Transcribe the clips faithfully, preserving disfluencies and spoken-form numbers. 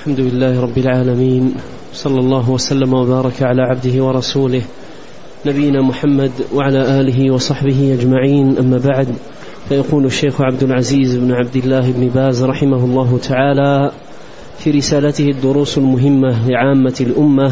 الحمد لله رب العالمين، صلى الله وسلم وبارك على عبده ورسوله نبينا محمد وعلى آله وصحبه أجمعين. أما بعد، فيقول الشيخ عبد العزيز بن عبد الله بن باز رحمه الله تعالى في رسالته الدروس المهمة لعامة الأمة: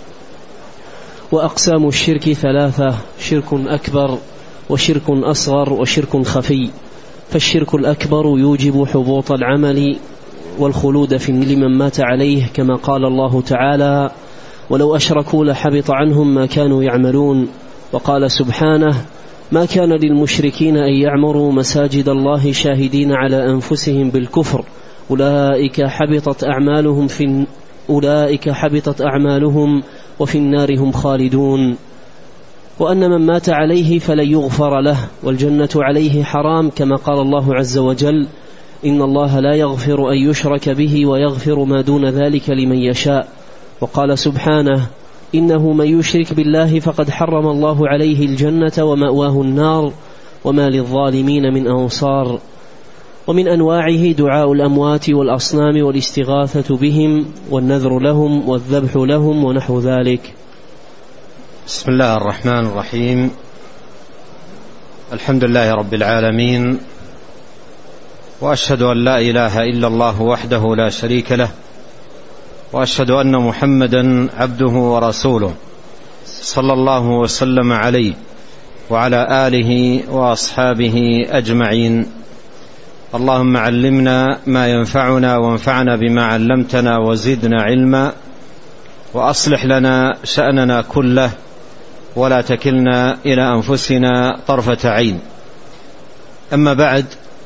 وأقسام الشرك ثلاثة: شرك أكبر وشرك أصغر وشرك خفي. فالشرك الأكبر يوجب حبوط العمل والخلود في لمن مات عليه، كما قال الله تعالى: ولو أشركوا لحبط عنهم ما كانوا يعملون. وقال سبحانه: ما كان للمشركين أن يعمروا مساجد الله شاهدين على أنفسهم بالكفر أولئك حبطت أعمالهم في أولئك حبطت أعمالهم وفي النار هم خالدون. وأن من مات عليه فلن يغفر له، والجنة عليه حرام، كما قال الله عز وجل: إن الله لا يغفر أن يشرك به ويغفر ما دون ذلك لمن يشاء. وقال سبحانه: إنه من يشرك بالله فقد حرم الله عليه الجنة ومأواه النار وما للظالمين من أنصار. ومن أنواعه دعاء الأموات والأصنام والاستغاثة بهم والنذر لهم والذبح لهم ونحو ذلك. بسم الله الرحمن الرحيم. الحمد لله رب العالمين، وأشهد أن لا إله إلا الله وحده لا شريك له، وأشهد أن محمدا عبده ورسوله، صلى الله وسلم عليه وعلى آله وأصحابه أجمعين. اللهم علمنا ما ينفعنا وانفعنا بما علمتنا وزدنا علما، وأصلح لنا شأننا كله ولا تكلنا إلى أنفسنا طرفة عين. أما بعد،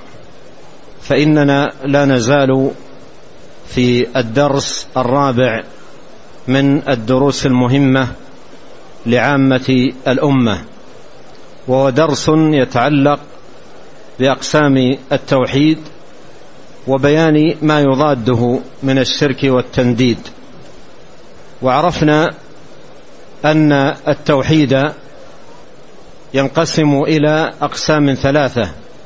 فإننا لا نزال في الدرس الرابع من الدروس المهمة لعامة الأمة، وهو درس يتعلق بأقسام التوحيد وبيان ما يضاده من الشرك والتنديد. وعرفنا أن التوحيد ينقسم إلى أقسام ثلاثة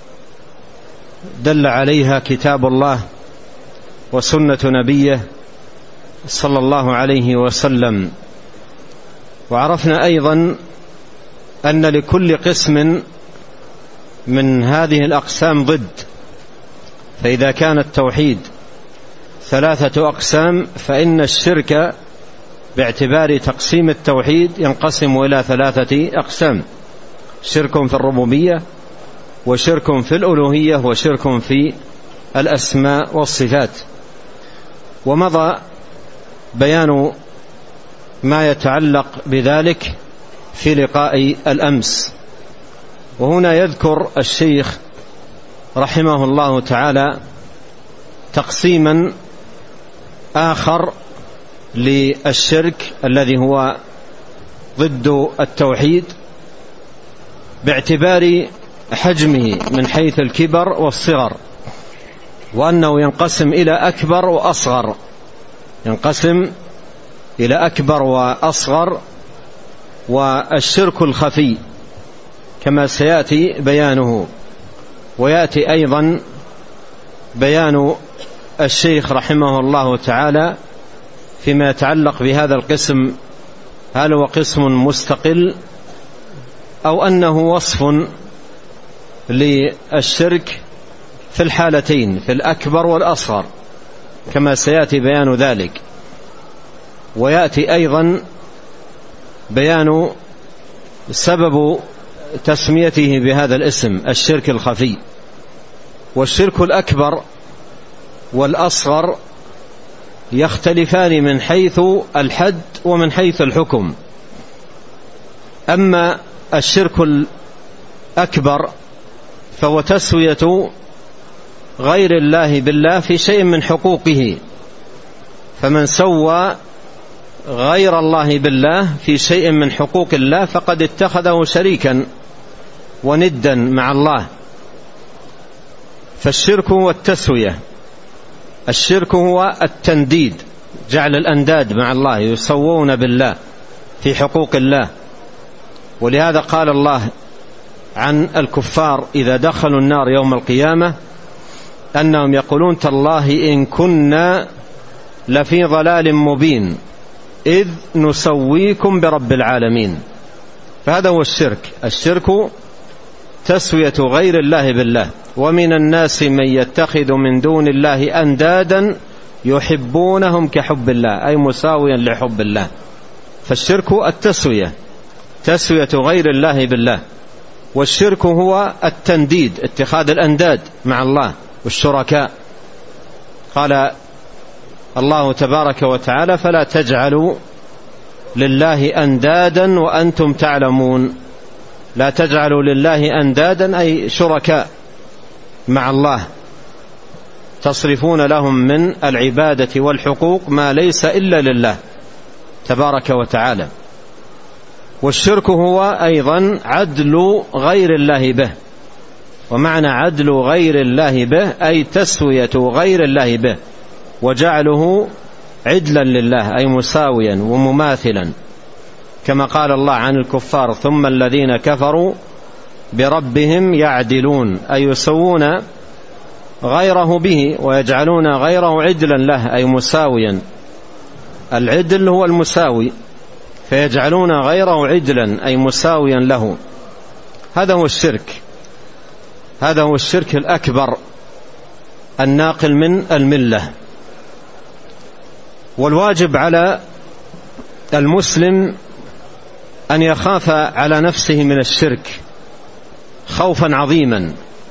دل عليها كتاب الله وسنة نبيه صلى الله عليه وسلم. وعرفنا أيضا أن لكل قسم من هذه الأقسام ضد، فإذا كان التوحيد ثلاثة أقسام فإن الشرك باعتبار تقسيم التوحيد ينقسم إلى ثلاثة أقسام: شرك في الربوبية، وشرك في الألوهية، وشرك في الأسماء والصفات. ومضى بيان ما يتعلق بذلك في لقاء الأمس. وهنا يذكر الشيخ رحمه الله تعالى تقسيما آخر للشرك الذي هو ضد التوحيد باعتبار حجمه من حيث الكبر والصغر، وأنه ينقسم إلى أكبر وأصغر ينقسم إلى أكبر وأصغر. والشرك الخفي كما سيأتي بيانه، ويأتي أيضا بيان الشيخ رحمه الله تعالى فيما يتعلق بهذا القسم: هل هو قسم مستقل أو أنه وصف للشرك في الحالتين، في الأكبر والأصغر، كما سيأتي بيان ذلك. ويأتي أيضا بيان سبب تسميته بهذا الاسم الشرك الخفي. والشرك الأكبر والأصغر يختلفان من حيث الحد ومن حيث الحكم. أما الشرك الأكبر فهو تسوية غير الله بالله في شيء من حقوقه، فمن سوى غير الله بالله في شيء من حقوق الله فقد اتخذه شريكا وندا مع الله. فالشرك هو التسوية، الشرك هو التنديد، جعل الأنداد مع الله، يسوون بالله في حقوق الله. ولهذا قال الله عن الكفار إذا دخلوا النار يوم القيامة أنهم يقولون: تالله إن كنا لفي ضلال مبين إذ نسويكم برب العالمين. فهذا هو الشرك. الشرك تسوية غير الله بالله. ومن الناس من يتخذ من دون الله أندادا يحبونهم كحب الله، أي مساويا لحب الله. فالشرك التسوية، تسوية غير الله بالله. والشرك هو التنديد، اتخاذ الأنداد مع الله والشركاء. قال الله تبارك وتعالى: فلا تجعلوا لله أندادا وأنتم تعلمون. لا تجعلوا لله أندادا أي شركاء مع الله، تصرفون لهم من العبادة والحقوق ما ليس إلا لله تبارك وتعالى. والشرك هو أيضا عدل غير الله به. ومعنى عدل غير الله به أي تسوية غير الله به وجعله عدلا لله، أي مساويا ومماثلا، كما قال الله عن الكفار: ثم الذين كفروا بربهم يعدلون، أي يسوون غيره به ويجعلون غيره عدلا له، أي مساويا. العدل هو المساوي، فيجعلون غيره عدلا أي مساويا له. هذا هو الشرك، هذا هو الشرك الأكبر الناقل من الملة. والواجب على المسلم أن يخاف على نفسه من الشرك خوفا عظيما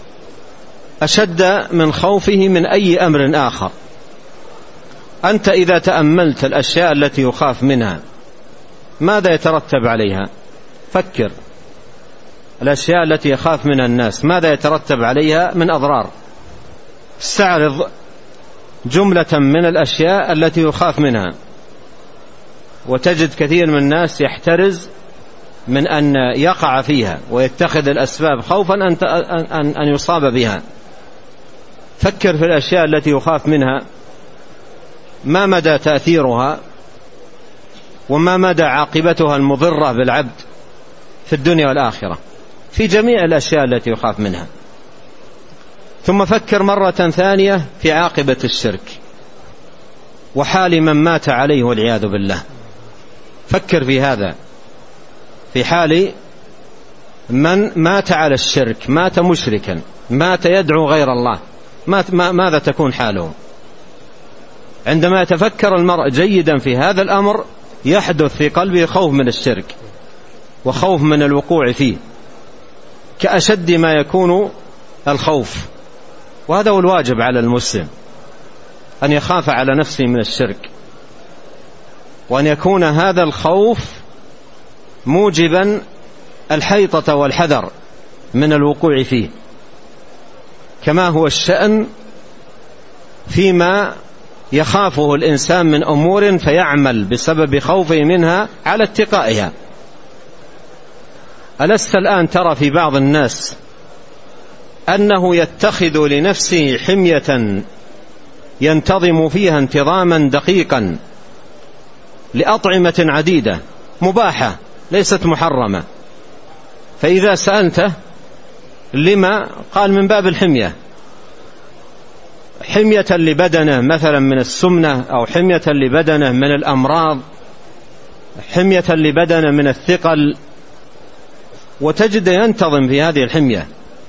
أشد من خوفه من أي أمر آخر. أنت إذا تأملت الأشياء التي يخاف منها ماذا يترتب عليها؟ فكر. الأشياء التي يخاف منها الناس ماذا يترتب عليها من أضرار؟ استعرض جملة من الأشياء التي يخاف منها وتجد كثير من الناس يحترز من أن يقع فيها ويتخذ الأسباب خوفا أن يصاب بها. فكر في الأشياء التي يخاف منها، ما مدى تأثيرها وما مدى عاقبتها المضرة بالعبد في الدنيا والآخرة في جميع الأشياء التي يخاف منها. ثم فكر مرة ثانية في عاقبة الشرك وحال من مات عليه والعياذ بالله. فكر في هذا، في حال من مات على الشرك، مات مشركا، مات يدعو غير الله، مات ماذا تكون حاله؟ عندما يتفكر المرء جيدا في هذا الأمر يحدث في قلبه خوف من الشرك وخوف من الوقوع فيه كأشد ما يكون الخوف. وهذا هو الواجب على المسلم، أن يخاف على نفسه من الشرك، وأن يكون هذا الخوف موجبا الحيطة والحذر من الوقوع فيه، كما هو الشأن فيما يخافه الإنسان من أمور فيعمل بسبب خوفه منها على اتقائها. ألست الآن ترى في بعض الناس أنه يتخذ لنفسه حمية ينتظم فيها انتظاما دقيقا لأطعمة عديدة مباحة ليست محرمة، فإذا سألته لما قال من باب الحمية، حمية لبدنه مثلا من السمنة، أو حمية لبدنه من الأمراض، حمية لبدنه من الثقل، وتجد ينتظم في هذه الحمية.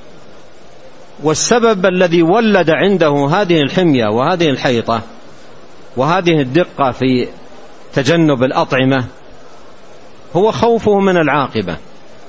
والسبب الذي ولد عنده هذه الحمية وهذه الحيطة وهذه الدقة في تجنب الأطعمة هو خوفه من العاقبة،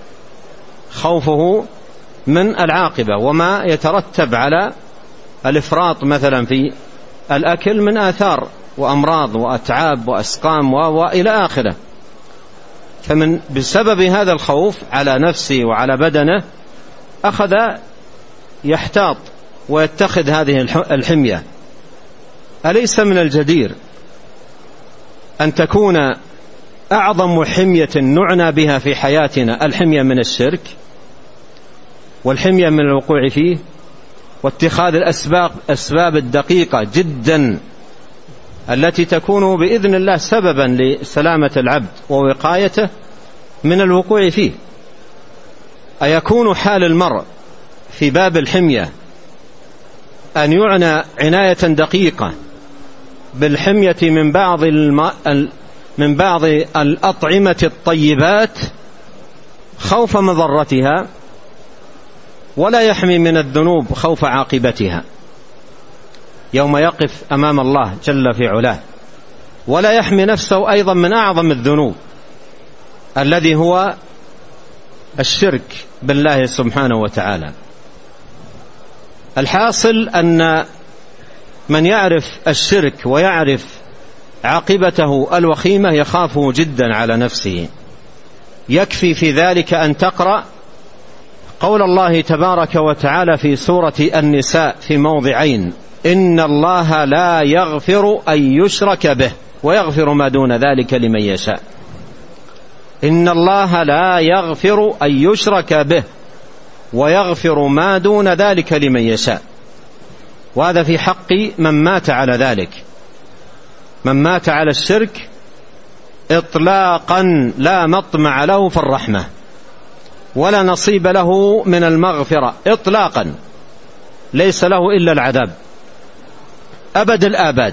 خوفه من العاقبة وما يترتب على الإفراط مثلا في الأكل من آثار وأمراض وأتعاب وأسقام وإلى آخره. فمن بسبب هذا الخوف على نفسه وعلى بدنه أخذ يحتاط ويتخذ هذه الحمية. أليس من الجدير أن تكون أعظم حمية نعنى بها في حياتنا الحمية من الشرك والحمية من الوقوع فيه، واتخاذ الأسباب أسباب الدقيقة جدا التي تكون بإذن الله سببا لسلامة العبد ووقايته من الوقوع فيه؟ أيكون حال المرء في باب الحمية أن يعنى عناية دقيقة بالحمية من بعض الم... من بعض الأطعمة الطيبات خوف مضرتها، ولا يحمي من الذنوب خوف عاقبتها يوم يقف أمام الله جل في علاه، ولا يحمي نفسه أيضا من أعظم الذنوب الذي هو الشرك بالله سبحانه وتعالى. الحاصل أن من يعرف الشرك ويعرف عاقبته الوخيمة يخافه جدا على نفسه. يكفي في ذلك أن تقرأ قول الله تبارك وتعالى في سورة النساء في موضعين: إن الله لا يغفر أن يشرك به ويغفر ما دون ذلك لمن يشاء. إن الله لا يغفر أن يشرك به ويغفر ما دون ذلك لمن يشاء. وهذا في حق من مات على ذلك، من مات على الشرك إطلاقا لا مطمع له في الرحمة ولا نصيب له من المغفرة إطلاقا، ليس له إلا العذاب أبد الآباد.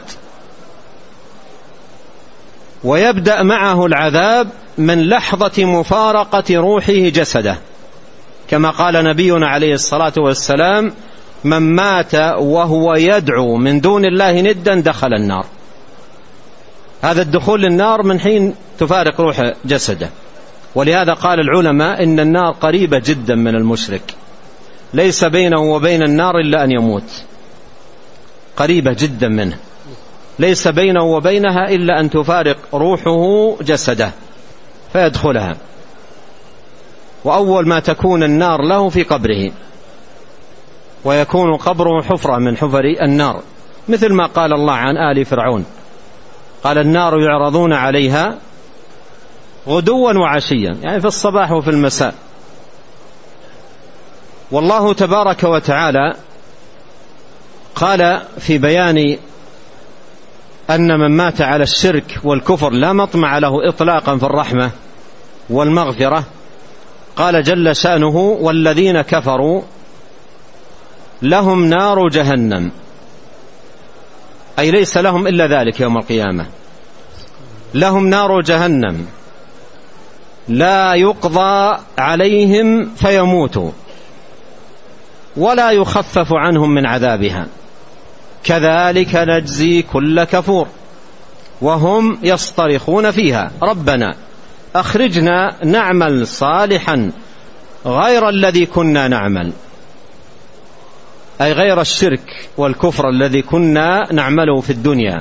ويبدأ معه العذاب من لحظة مفارقة روحه جسده، كما قال نبينا عليه الصلاة والسلام: من مات وهو يدعو من دون الله ندا دخل النار. هذا الدخول للنار من حين تفارق روح جسده. ولهذا قال العلماء إن النار قريبة جدا من المشرك، ليس بينه وبين النار إلا أن يموت، قريبة جدا منه، ليس بينه وبينها إلا أن تفارق روحه جسده فيدخلها. وأول ما تكون النار له في قبره، ويكون قبره حفرة من حفر النار، مثل ما قال الله عن آل فرعون: قال النار يعرضون عليها غدوا وعشيا، يعني في الصباح وفي المساء. والله تبارك وتعالى قال في بيان أن من مات على الشرك والكفر لا مطمع له إطلاقا في الرحمة والمغفرة، قال جل شأنه: والذين كفروا لهم نار جهنم، أي ليس لهم إلا ذلك يوم القيامة، لهم نار جهنم لا يقضى عليهم فيموتوا ولا يخفف عنهم من عذابها كذلك نجزي كل كفور وهم يصطرخون فيها ربنا أخرجنا نعمل صالحا غير الذي كنا نعمل، أي غير الشرك والكفر الذي كنا نعمله في الدنيا.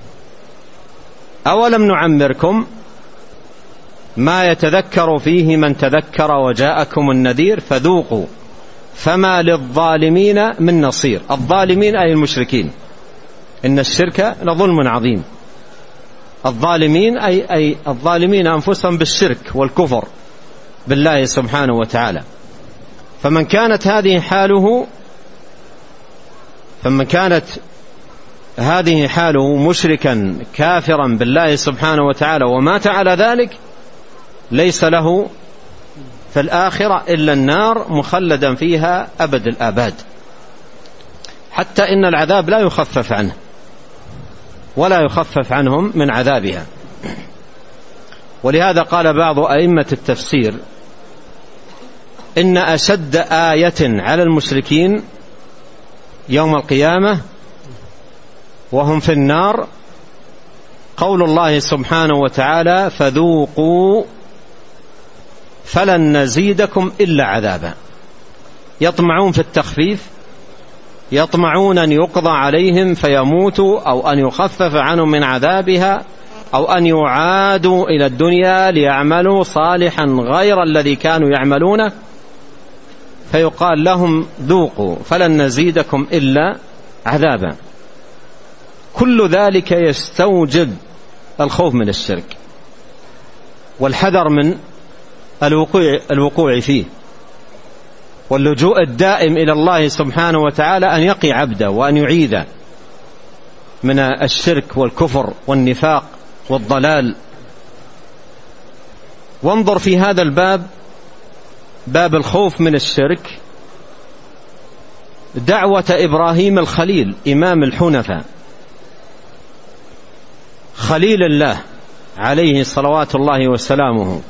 أولم نعمركم ما يتذكر فيه من تذكر وجاءكم النذير فذوقوا فما للظالمين من نصير. الظالمين أي المشركين، إن الشرك لظلم عظيم. الظالمين أي, أي الظالمين أنفسهم بالشرك والكفر بالله سبحانه وتعالى. فمن كانت هذه حاله فمن كانت هذه حاله مشركا كافرا بالله سبحانه وتعالى ومات على ذلك ليس له في الآخرة إلا النار مخلدا فيها أبد الآباد، حتى إن العذاب لا يخفف عنه ولا يخفف عنهم من عذابها. ولهذا قال بعض أئمة التفسير إن أشد آية على المشركين يوم القيامة وهم في النار قول الله سبحانه وتعالى: فذوقوا فلن نزيدكم إلا عذابا. يطمعون في التخفيف، يطمعون أن يقضى عليهم فيموتوا أو أن يخفف عنهم من عذابها أو أن يعادوا إلى الدنيا ليعملوا صالحا غير الذي كانوا يعملونه، فيقال لهم: ذوقوا فلن نزيدكم إلا عذابا. كل ذلك يستوجب الخوف من الشرك والحذر من الوقوع, الوقوع فيه، واللجوء الدائم إلى الله سبحانه وتعالى أن يقي عبده وأن يعيذه من الشرك والكفر والنفاق والضلال. وانظر في هذا الباب، باب الخوف من الشرك، دعوة إبراهيم الخليل إمام الحنفاء خليل الله عليه صلوات الله وسلامه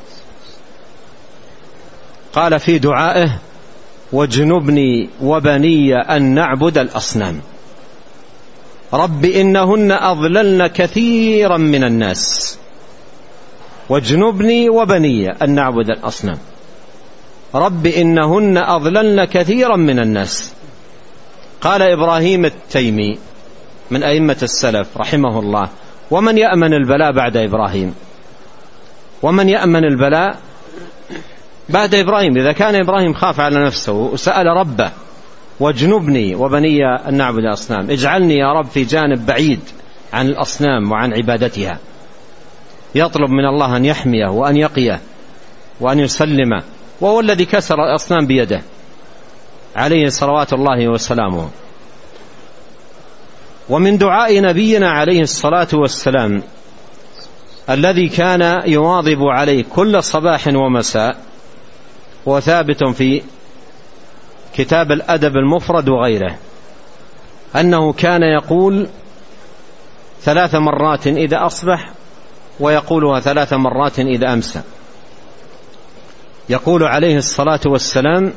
قال في دعائه: واجنبني وبني أن نعبد الأصنام. رب إنهن أضللن كثيرا من الناس، واجنبني وبني أن نعبد الأصنام. رب إنهن أضللن كثيرا من الناس. قال إبراهيم التيمي من أئمة السلف رحمه الله: ومن يأمن البلاء بعد إبراهيم؟ ومن يأمن البلاء بعد إبراهيم؟ إذا كان إبراهيم خاف على نفسه وسأل ربه: واجنبني وبني أن نعبد الأصنام، اجعلني يا رب في جانب بعيد عن الأصنام وعن عبادتها، يطلب من الله أن يحميه وأن يقيه وأن يسلمه، وهو الذي كسر الأصنام بيده عليه صلوات الله وسلامه. ومن دعاء نبينا عليه الصلاة والسلام الذي كان يواظب عليه كل صباح ومساء، وثابت في كتاب الأدب المفرد وغيره، أنه كان يقول ثلاث مرات إذا أصبح، ويقولها ثلاث مرات إذا أمسى. يقول عليه الصلاة والسلام: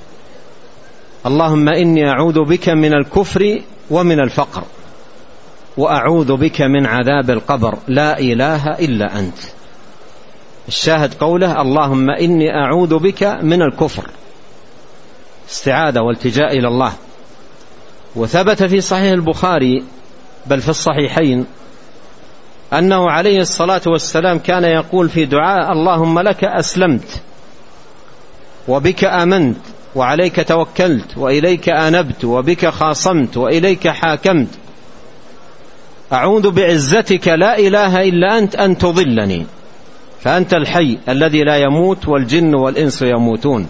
اللهم إني أعوذ بك من الكفر ومن الفقر، وأعوذ بك من عذاب القبر، لا إله إلا أنت. الشاهد قوله: اللهم إني أعوذ بك من الكفر، استعاذة والتجاء إلى الله. وثبت في صحيح البخاري بل في الصحيحين أنه عليه الصلاة والسلام كان يقول في دعاء: اللهم لك أسلمت وبك آمنت وعليك توكلت وإليك آنبت وبك خاصمت وإليك حاكمت، أعوذ بعزتك لا إله إلا أنت أن تضلني، فأنت الحي الذي لا يموت والجن والإنس يموتون.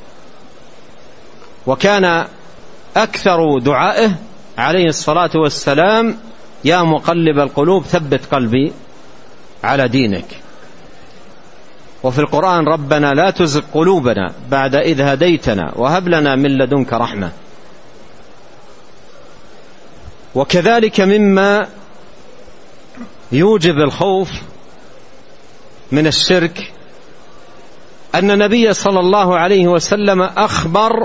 وكان أكثر دعائه عليه الصلاة والسلام: يا مقلب القلوب ثبت قلبي على دينك. وفي القرآن: ربنا لا تزغ قلوبنا بعد إذ هديتنا وهب لنا من لدنك رحمة. وكذلك مما يوجب الخوف من الشرك أن النبي صلى الله عليه وسلم أخبر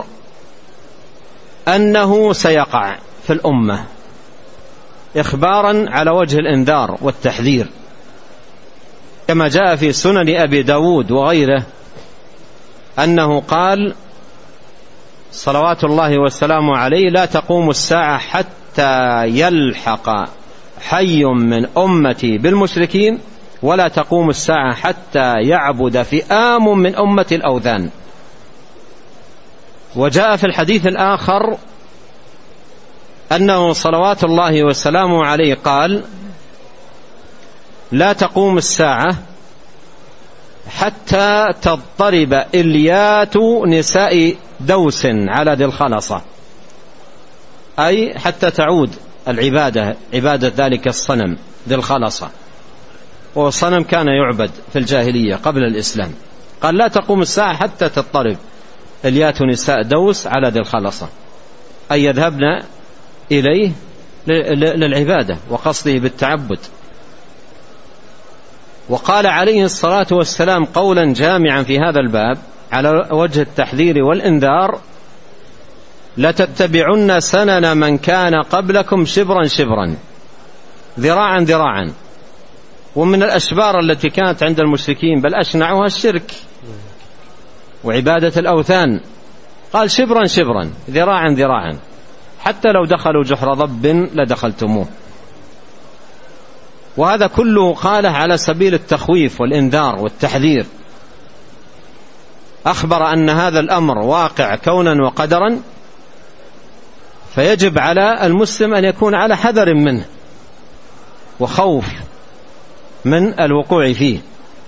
أنه سيقع في الأمة إخبارا على وجه الإنذار والتحذير، كما جاء في سنن أبي داود وغيره أنه قال صلوات الله والسلام عليه: لا تقوم الساعة حتى يلحق حي من أمتي بالمشركين، ولا تقوم الساعة حتى يعبد فئام من أمة الأوثان. وجاء في الحديث الآخر أنه صلوات الله والسلام عليه قال: لا تقوم الساعة حتى تضطرب إليات نساء دوس على ذي الخلصة، أي حتى تعود العبادة عبادة ذلك الصنم ذي الخلصة، والصنم كان يعبد في الجاهلية قبل الإسلام. قال: لا تقوم الساعة حتى تضطرب إليات نساء دوس على ذي الخلصة، أي يذهبن إليه للعبادة وقصده بالتعبد. وقال عليه الصلاة والسلام قولا جامعا في هذا الباب على وجه التحذير والإنذار: لتتبعن سنن من كان قبلكم شبرا شبرا ذراعا ذراعا. ومن الأشبار التي كانت عند المشركين بل أشنعها الشرك وعبادة الأوثان، قال: شبرا شبرا ذراعا ذراعا، حتى لو دخلوا جحر ضب لدخلتموه. وهذا كله قاله على سبيل التخويف والإنذار والتحذير، أخبر أن هذا الأمر واقع كونا وقدرا، فيجب على المسلم أن يكون على حذر منه وخوف من الوقوع فيه.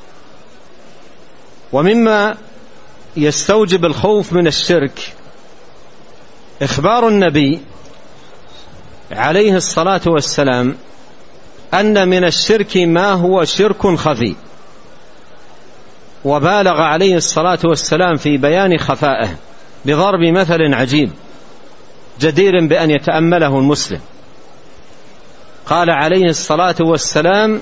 ومما يستوجب الخوف من الشرك إخبار النبي عليه الصلاة والسلام أن من الشرك ما هو شرك خفي، وبالغ عليه الصلاة والسلام في بيان خفائه بضرب مثل عجيب جدير بأن يتأمله المسلم. قال عليه الصلاة والسلام: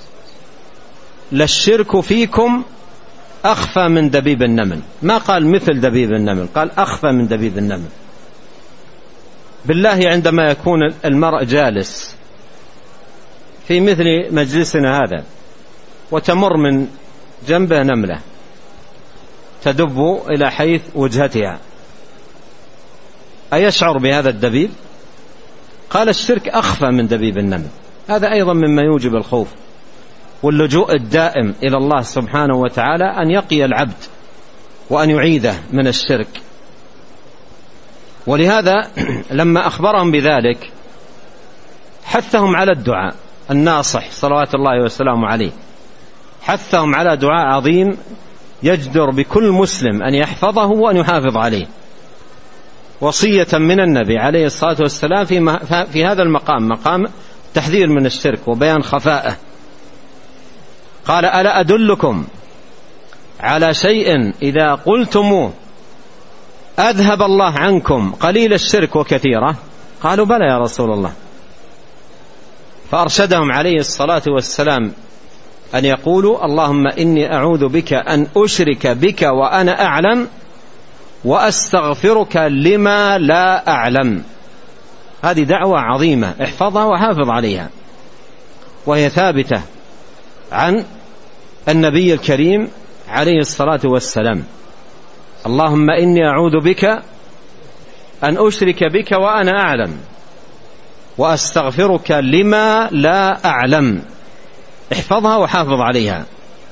للشرك فيكم أخفى من دبيب النمل. ما قال مثل دبيب النمل، قال أخفى من دبيب النمل. بالله عندما يكون المرء جالس في مثل مجلسنا هذا وتمر من جنبه نملة تدب إلى حيث وجهتها، أيشعر بهذا الدبيب؟ قال الشرك أخفى من دبيب النمل. هذا أيضا مما يوجب الخوف واللجوء الدائم إلى الله سبحانه وتعالى، أن يقي العبد وأن يعيده من الشرك. ولهذا لما أخبرهم بذلك حثهم على الدعاء الناصح صلوات الله وسلامه عليه، حثهم على دعاء عظيم يجدر بكل مسلم أن يحفظه وأن يحافظ عليه، وصية من النبي عليه الصلاة والسلام في, في هذا المقام، مقام تحذير من الشرك وبيان خفائه. قال: ألا أدلكم على شيء إذا قلتموه أذهب الله عنكم قليل الشرك وكثيرة؟ قالوا: بلى يا رسول الله. فأرشدهم عليه الصلاة والسلام أن يقولوا: اللهم إني أعوذ بك أن أشرك بك وأنا أعلم، وأستغفرك لما لا أعلم. هذه دعوة عظيمة، احفظها وحافظ عليها، وهي ثابتة عن النبي الكريم عليه الصلاة والسلام. اللهم إني أعوذ بك أن أشرك بك وأنا أعلم، وأستغفرك لما لا أعلم. احفظها وحافظ عليها،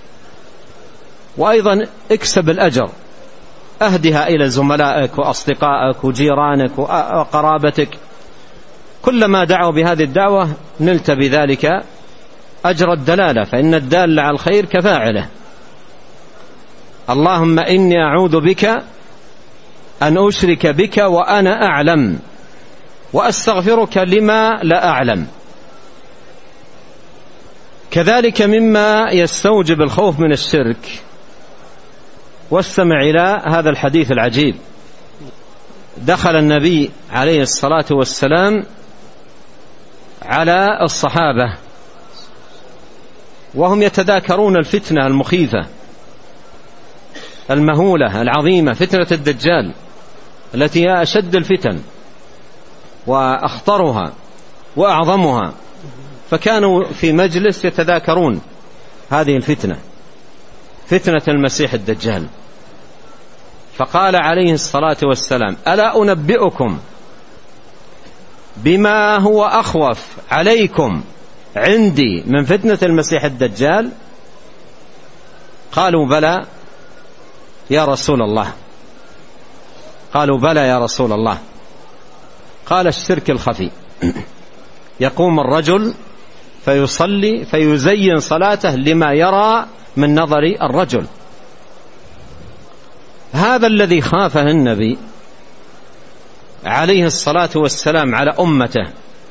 وأيضا اكسب الأجر، أهدها إلى زملائك وأصدقائك وجيرانك وقرابتك. كلما دعوا بهذه الدعوة نلت بذلك أجر الدلالة، فإن الدال على الخير كفاعله. اللهم إني أعوذ بك أن أشرك بك وأنا أعلم، وأستغفرك لما لا أعلم. كذلك مما يستوجب الخوف من الشرك، واستمع إلى هذا الحديث العجيب. دخل النبي عليه الصلاة والسلام على الصحابة وهم يتذاكرون الفتنة المخيفة المهولة العظيمة، فتنة الدجال، التي هي أشد الفتن وأخطرها وأعظمها. فكانوا في مجلس يتذاكرون هذه الفتنة، فتنة المسيح الدجال. فقال عليه الصلاة والسلام: ألا أنبئكم بما هو أخوف عليكم عندي من فتنة المسيح الدجال؟ قالوا: بلى يا رسول الله. قالوا: بلى يا رسول الله. قال: الشرك الخفي. يقوم الرجل فيصلي فيزين صلاته لما يرى من نظر الرجل. هذا الذي خافه النبي عليه الصلاة والسلام على أمته،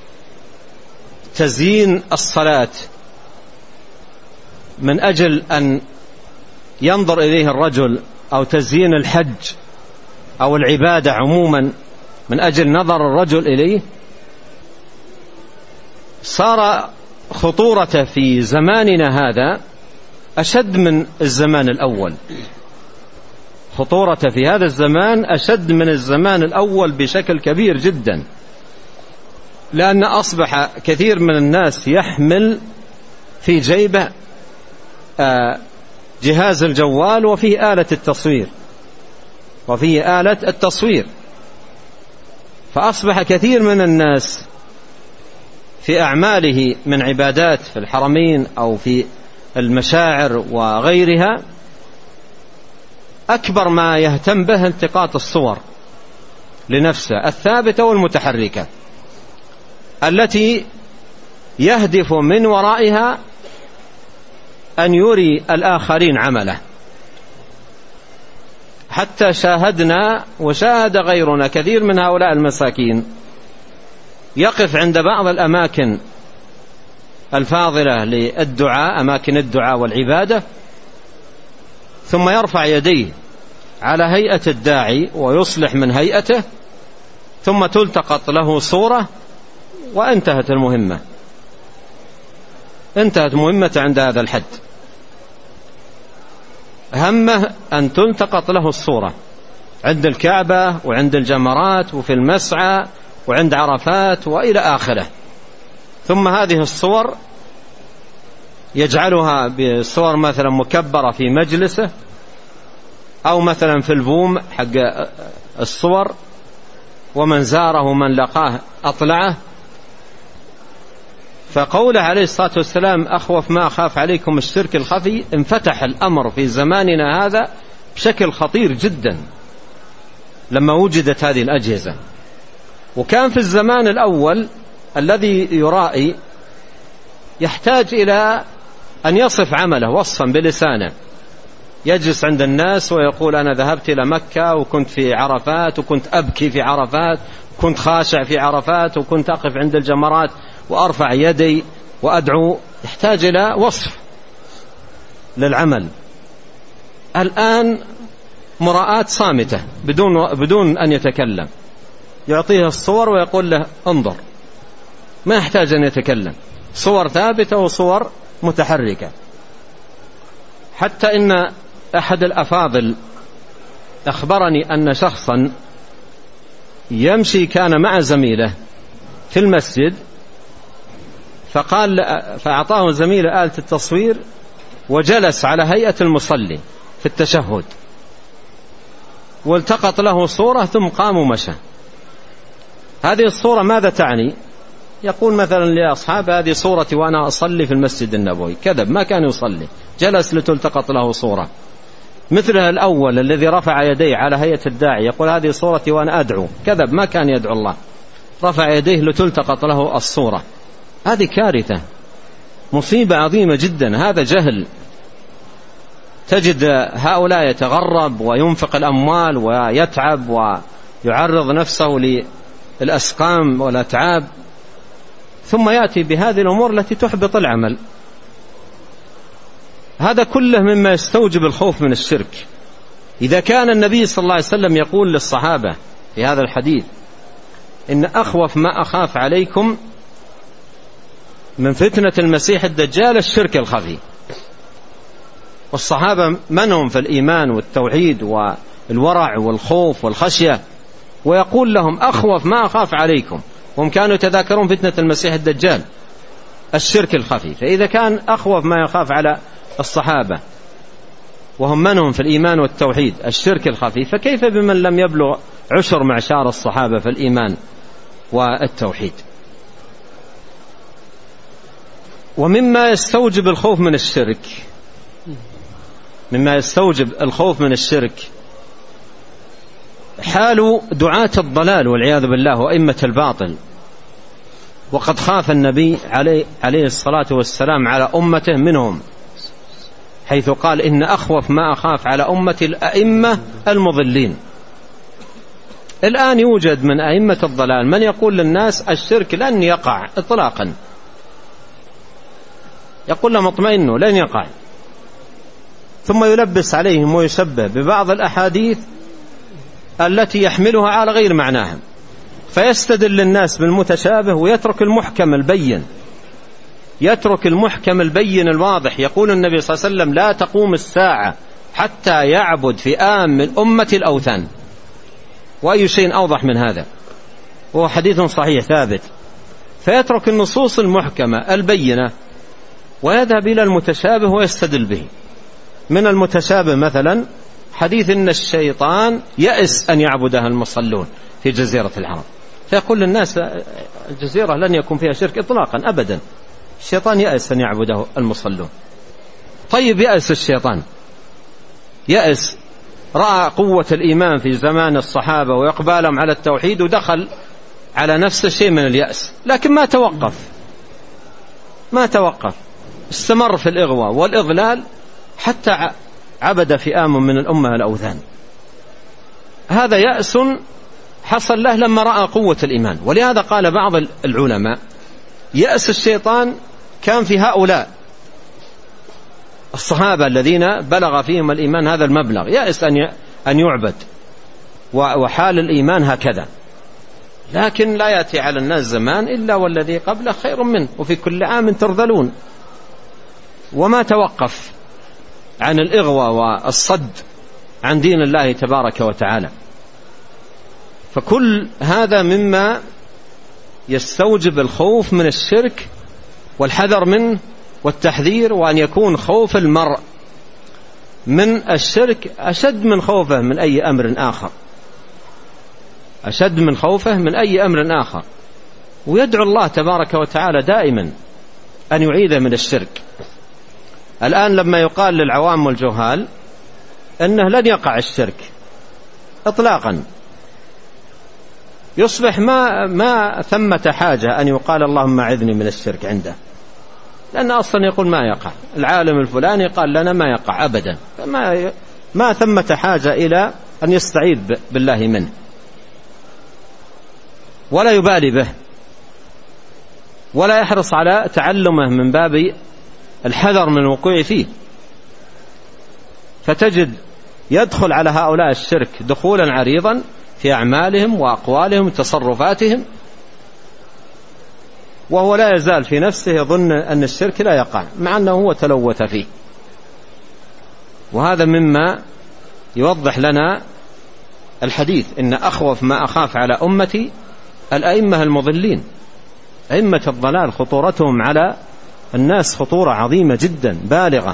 تزيين الصلاة من أجل أن ينظر إليه الرجل، أو تزيين الحج أو العبادة عموما من أجل نظر الرجل إليه، صار خطورته في زماننا هذا أشد من الزمان الأول. خطورته في هذا الزمان أشد من الزمان الأول بشكل كبير جدا، لأن أصبح كثير من الناس يحمل في جيبه جهاز الجوال وفيه آلة التصوير وفيه آلة التصوير فأصبح كثير من الناس في أعماله من عبادات في الحرمين أو في المشاعر وغيرها أكبر ما يهتم به التقاط الصور لنفسه الثابتة والمتحركة، التي يهدف من ورائها أن يري الآخرين عمله. حتى شاهدنا وشاهد غيرنا كثير من هؤلاء المساكين يقف عند بعض الأماكن الفاضلة للدعاء، أماكن الدعاء والعبادة، ثم يرفع يديه على هيئة الداعي ويصلح من هيئته، ثم تلتقط له صورة وانتهت المهمة. انتهت مهمته عند هذا الحد. همه أن تلتقط له الصورة عند الكعبة وعند الجمرات وفي المسعى وعند عرفات وإلى آخره. ثم هذه الصور يجعلها بصور مثلا مكبرة في مجلسه، أو مثلا في البوم حق الصور، ومن زاره ومن لقاه أطلعه. فقوله عليه الصلاة والسلام أخوف ما أخاف عليكم الشرك الخفي، انفتح الأمر في زماننا هذا بشكل خطير جدا لما وجدت هذه الأجهزة. وكان في الزمان الأول الذي يرائي يحتاج إلى أن يصف عمله وصفا بلسانه، يجلس عند الناس ويقول أنا ذهبت إلى مكة وكنت في عرفات وكنت أبكي في عرفات وكنت خاشع في عرفات وكنت أقف عند الجمرات وأرفع يدي وأدعو. يحتاج إلى وصف للعمل. الآن مراءة صامتة بدون, بدون أن يتكلم، يعطيه الصور ويقول له انظر، ما يحتاج أن يتكلم، صور ثابتة وصور متحركة. حتى إن أحد الأفاضل أخبرني أن شخصا يمشي كان مع زميله في المسجد، فقال فأعطاه زميله آلة التصوير وجلس على هيئة المصلي في التشهد، والتقط له صورة ثم قام ومشى. هذه الصورة ماذا تعني؟ يقول مثلا لأصحاب هذه صورتي وأنا أصلي في المسجد النبوي. كذب، ما كان يصلي، جلس لتلتقط له صورة. مثلها الأول الذي رفع يديه على هيئة الداعي يقول هذه صورتي وأنا أدعو. كذب، ما كان يدعو الله، رفع يديه لتلتقط له الصورة. هذه كارثة، مصيبة عظيمة جدا. هذا جهل. تجد هؤلاء يتغرب وينفق الأموال ويتعب ويعرض نفسه للأسقام والأتعاب، ثم يأتي بهذه الأمور التي تحبط العمل. هذا كله مما يستوجب الخوف من الشرك. إذا كان النبي صلى الله عليه وسلم يقول للصحابة في هذا الحديث إن أخوف ما أخاف عليكم من فتنة المسيح الدجال الشرك الخفي، والصحابة منهم في الإيمان والتوحيد والورع والخوف والخشية، ويقول لهم أخوف ما أخاف عليكم، هم كانوا يتذاكرون فتنة المسيح الدجال الشرك الخفي. فإذا كان أخوف ما يخاف على الصحابة وهم منهم في الإيمان والتوحيد الشرك الخفي، فكيف بمن لم يبلغ عشر معشار الصحابة في الإيمان والتوحيد؟ ومما يستوجب الخوف من الشرك مما يستوجب الخوف من الشرك حال دعاة الضلال والعياذ بالله وأئمة الباطل. وقد خاف النبي عليه, عليه الصلاة والسلام على أمته منهم، حيث قال إن أخوف ما أخاف على أمة الأئمة المضلين. الآن يوجد من أئمة الضلال من يقول للناس الشرك لن يقع إطلاقا، يقول لهم اطمئنوا لن يقع، ثم يلبس عليهم ويشبه ببعض الأحاديث التي يحملها على غير معناها، فيستدل الناس بالمتشابه ويترك المحكم البين يترك المحكم البين الواضح. يقول النبي صلى الله عليه وسلم لا تقوم الساعة حتى يعبد فئام من أمة الأوثان، وأي شيء أوضح من هذا؟ وهو حديث صحيح ثابت. فيترك النصوص المحكمة البينة ويذهب إلى المتشابه ويستدل به. من المتشابه مثلا حديث إن الشيطان يأس أن يعبدها المصلون في جزيرة العرب، فيقول للناس الجزيرة لن يكون فيها شرك إطلاقا أبدا، الشيطان يأس أن يعبده المصلون. طيب يأس الشيطان، يأس، رأى قوة الإيمان في زمان الصحابة وإقبالهم على التوحيد ودخل على نفس الشيء من اليأس، لكن ما توقف ما توقف استمر في الإغواء والإضلال حتى عبد فئام من الأمة الأوثان. هذا يأس حصل له لما رأى قوة الإيمان. ولهذا قال بعض العلماء يأس الشيطان كان في هؤلاء الصحابة الذين بلغ فيهم الإيمان هذا المبلغ، يأس أن يعبد وحال الإيمان هكذا. لكن لا يأتي على الناس زمان إلا والذي قبله خير منه، وفي كل عام ترذلون. وما توقف عن الإغواء والصد عن دين الله تبارك وتعالى. فكل هذا مما يستوجب الخوف من الشرك والحذر منه والتحذير، وأن يكون خوف المرء من الشرك أشد من خوفه من أي أمر آخر، أشد من خوفه من أي أمر آخر، ويدعو الله تبارك وتعالى دائما أن يعيذه من الشرك. الآن لما يقال للعوام والجهال أنه لن يقع الشرك إطلاقا، يصبح ما, ما ثمة حاجة أن يقال اللهم أعذني من الشرك عنده، لأن أصلا يقول ما يقع. العالم الفلاني قال لنا ما يقع أبدا، ما, ما ثمة حاجة إلى أن يستعيذ بالله منه، ولا يبالي به، ولا يحرص على تعلمه من باب الحذر من الوقوع فيه. فتجد يدخل على هؤلاء الشرك دخولا عريضا في أعمالهم وأقوالهم وتصرفاتهم، وهو لا يزال في نفسه يظن أن الشرك لا يقع، مع أنه هو تلوث فيه. وهذا مما يوضح لنا الحديث: إن أخوف ما أخاف على أمتي الأئمة المضلين. أئمة الضلال خطورتهم على الناس خطورة عظيمة جدا بالغة.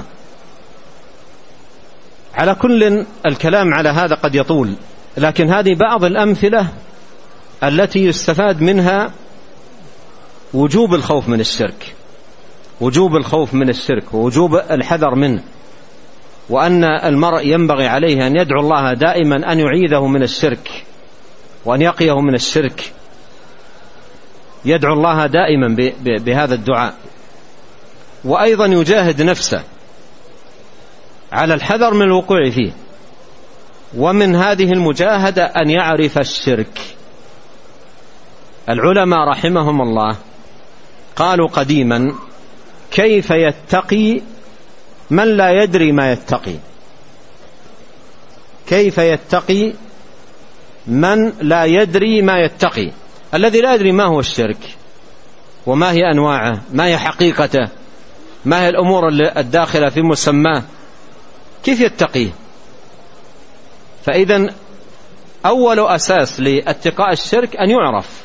على كل، الكلام على هذا قد يطول، لكن هذه بعض الأمثلة التي يستفاد منها وجوب الخوف من الشرك، وجوب الخوف من الشرك ووجوب الحذر منه، وأن المرء ينبغي عليه أن يدعو الله دائما أن يعيذه من الشرك وأن يقيه من الشرك، يدعو الله دائما بهذا الدعاء. وأيضا يجاهد نفسه على الحذر من الوقوع فيه. ومن هذه المجاهدة أن يعرف الشرك. العلماء رحمهم الله قالوا قديما: كيف يتقي من لا يدري ما يتقي؟ كيف يتقي من لا يدري ما يتقي؟ الذي لا يدري ما هو الشرك وما هي أنواعه، ما هي حقيقته، ما هي الأمور الداخلة في مسماه، كيف يتقيه؟ فإذن أول أساس لاتقاء الشرك أن يعرف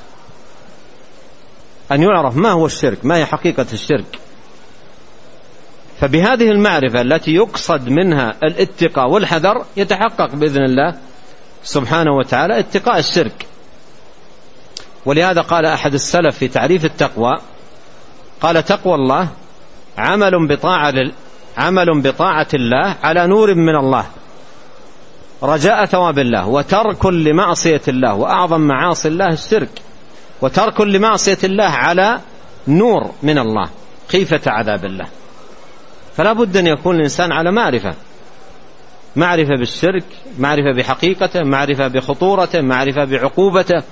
أن يعرف ما هو الشرك، ما هي حقيقة الشرك. فبهذه المعرفة التي يقصد منها الاتقاء والحذر يتحقق بإذن الله سبحانه وتعالى اتقاء الشرك. ولهذا قال أحد السلف في تعريف التقوى، قال: تقوى الله عمل بطاعة عمل بطاعة الله على نور من الله رجاء ثواب الله، وترك لمعصية الله، وأعظم معاصي الله الشرك، وترك لمعصية الله على نور من الله خيفة عذاب الله. فلا بد أن يكون الإنسان على معرفة معرفة بالشرك، معرفة بحقيقته، معرفة بخطورته، معرفة بعقوبته.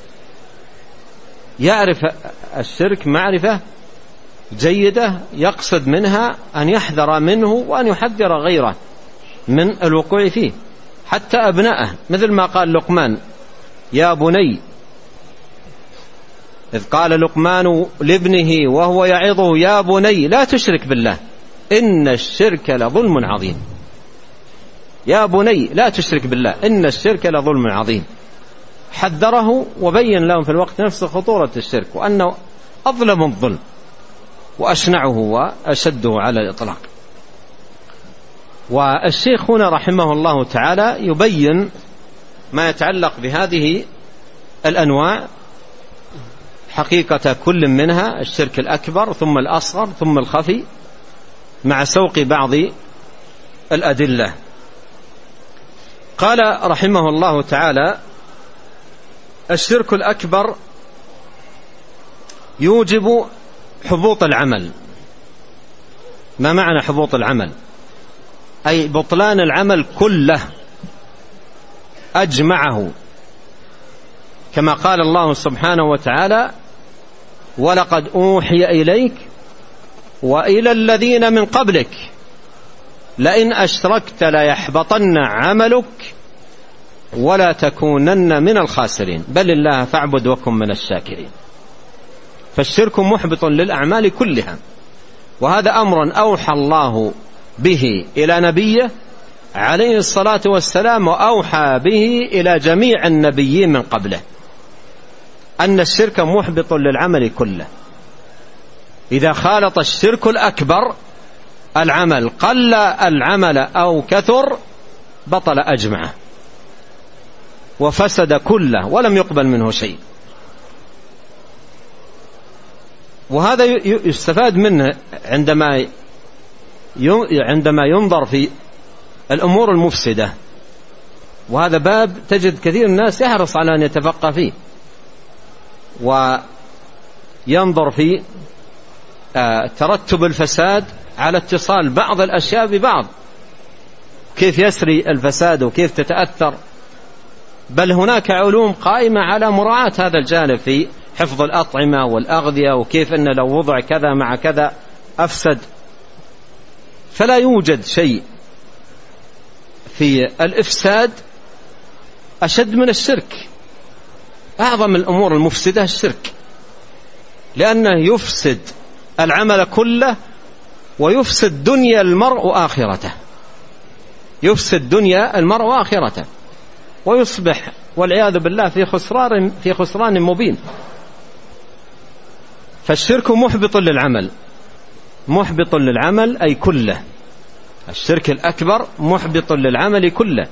يعرف الشرك معرفة جيدة يقصد منها أن يحذر منه وأن يحذر غيره من الوقوع فيه، حتى أبنائه، مثل ما قال لقمان: يا بني، إذ قال لقمان لابنه وهو يعظه: يا بني لا تشرك بالله إن الشرك لظلم عظيم. يا بني لا تشرك بالله إن الشرك لظلم عظيم. حذره وبين لهم في الوقت نفسه خطورة الشرك، وأنه أظلم الظلم وأشنعه وأشده على الإطلاق. والشيخ هنا رحمه الله تعالى يبين ما يتعلق بهذه الأنواع، حقيقة كل منها، الشرك الأكبر ثم الأصغر ثم الخفي، مع سوق بعض الأدلة. قال رحمه الله تعالى: الشرك الأكبر يوجب حبوط العمل. ما معنى حبوط العمل؟ أي بطلان العمل كله أجمعه، كما قال الله سبحانه وتعالى: ولقد أوحي إليك وإلى الذين من قبلك لئن أشركت ليحبطن عملك ولا تكونن من الخاسرين بل الله فاعبد وكن من الشاكرين. فالشرك محبط للأعمال كلها، وهذا أمر أوحى الله به إلى نبيه عليه الصلاة والسلام، وأوحى به إلى جميع النبيين من قبله، أن الشرك محبط للعمل كله. إذا خالط الشرك الأكبر العمل، قل العمل أو كثر، بطل أجمعه وفسد كله ولم يقبل منه شيء. وهذا يستفاد منه عندما عندما ينظر في الأمور المفسدة، وهذا باب تجد كثير الناس يحرص على أن يتفقه فيه وينظر في ترتب الفساد على اتصال بعض الأشياء ببعض، كيف يسري الفساد وكيف تتأثر. بل هناك علوم قائمة على مراعاة هذا الجانب في حفظ الأطعمة والأغذية، وكيف أن لو وضع كذا مع كذا أفسد. فلا يوجد شيء في الإفساد أشد من الشرك. أعظم الأمور المفسدة الشرك، لأنه يفسد العمل كله ويفسد دنيا المرء وآخرته، يفسد دنيا المرء وآخرته، ويصبح والعياذ بالله في خسران في خسران مبين. فالشرك محبط للعمل، محبط للعمل أي كله. الشرك الأكبر محبط للعمل كله،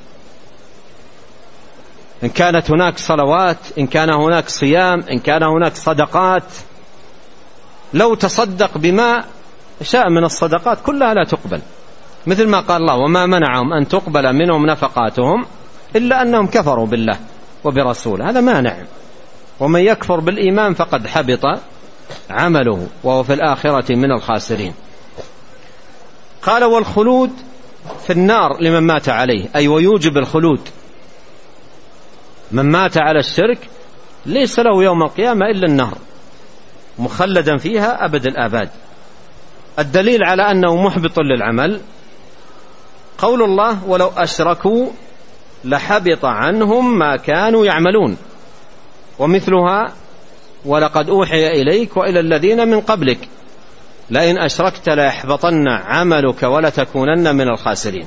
إن كانت هناك صلوات، إن كان هناك صيام، إن كان هناك صدقات. لو تصدق بما شاء من الصدقات كلها لا تقبل، مثل ما قال الله: وما منعهم أن تقبل منهم نفقاتهم إلا أنهم كفروا بالله وبرسوله. هذا مانع. ومن يكفر بالإيمان فقد حبط عمله وهو في الآخرة من الخاسرين. قال: والخلود في النار لمن مات عليه، أي ويوجب الخلود. من مات على الشرك ليس له يوم القيامة إلا النار، مخلدا فيها أبد الآباد. الدليل على أنه محبط للعمل قول الله: ولو أشركوا لحبط عنهم ما كانوا يعملون. ومثلها: ولقد أوحي إليك وإلى الذين من قبلك لئن أشركت ليحبطن عملك ولتكونن من الخاسرين.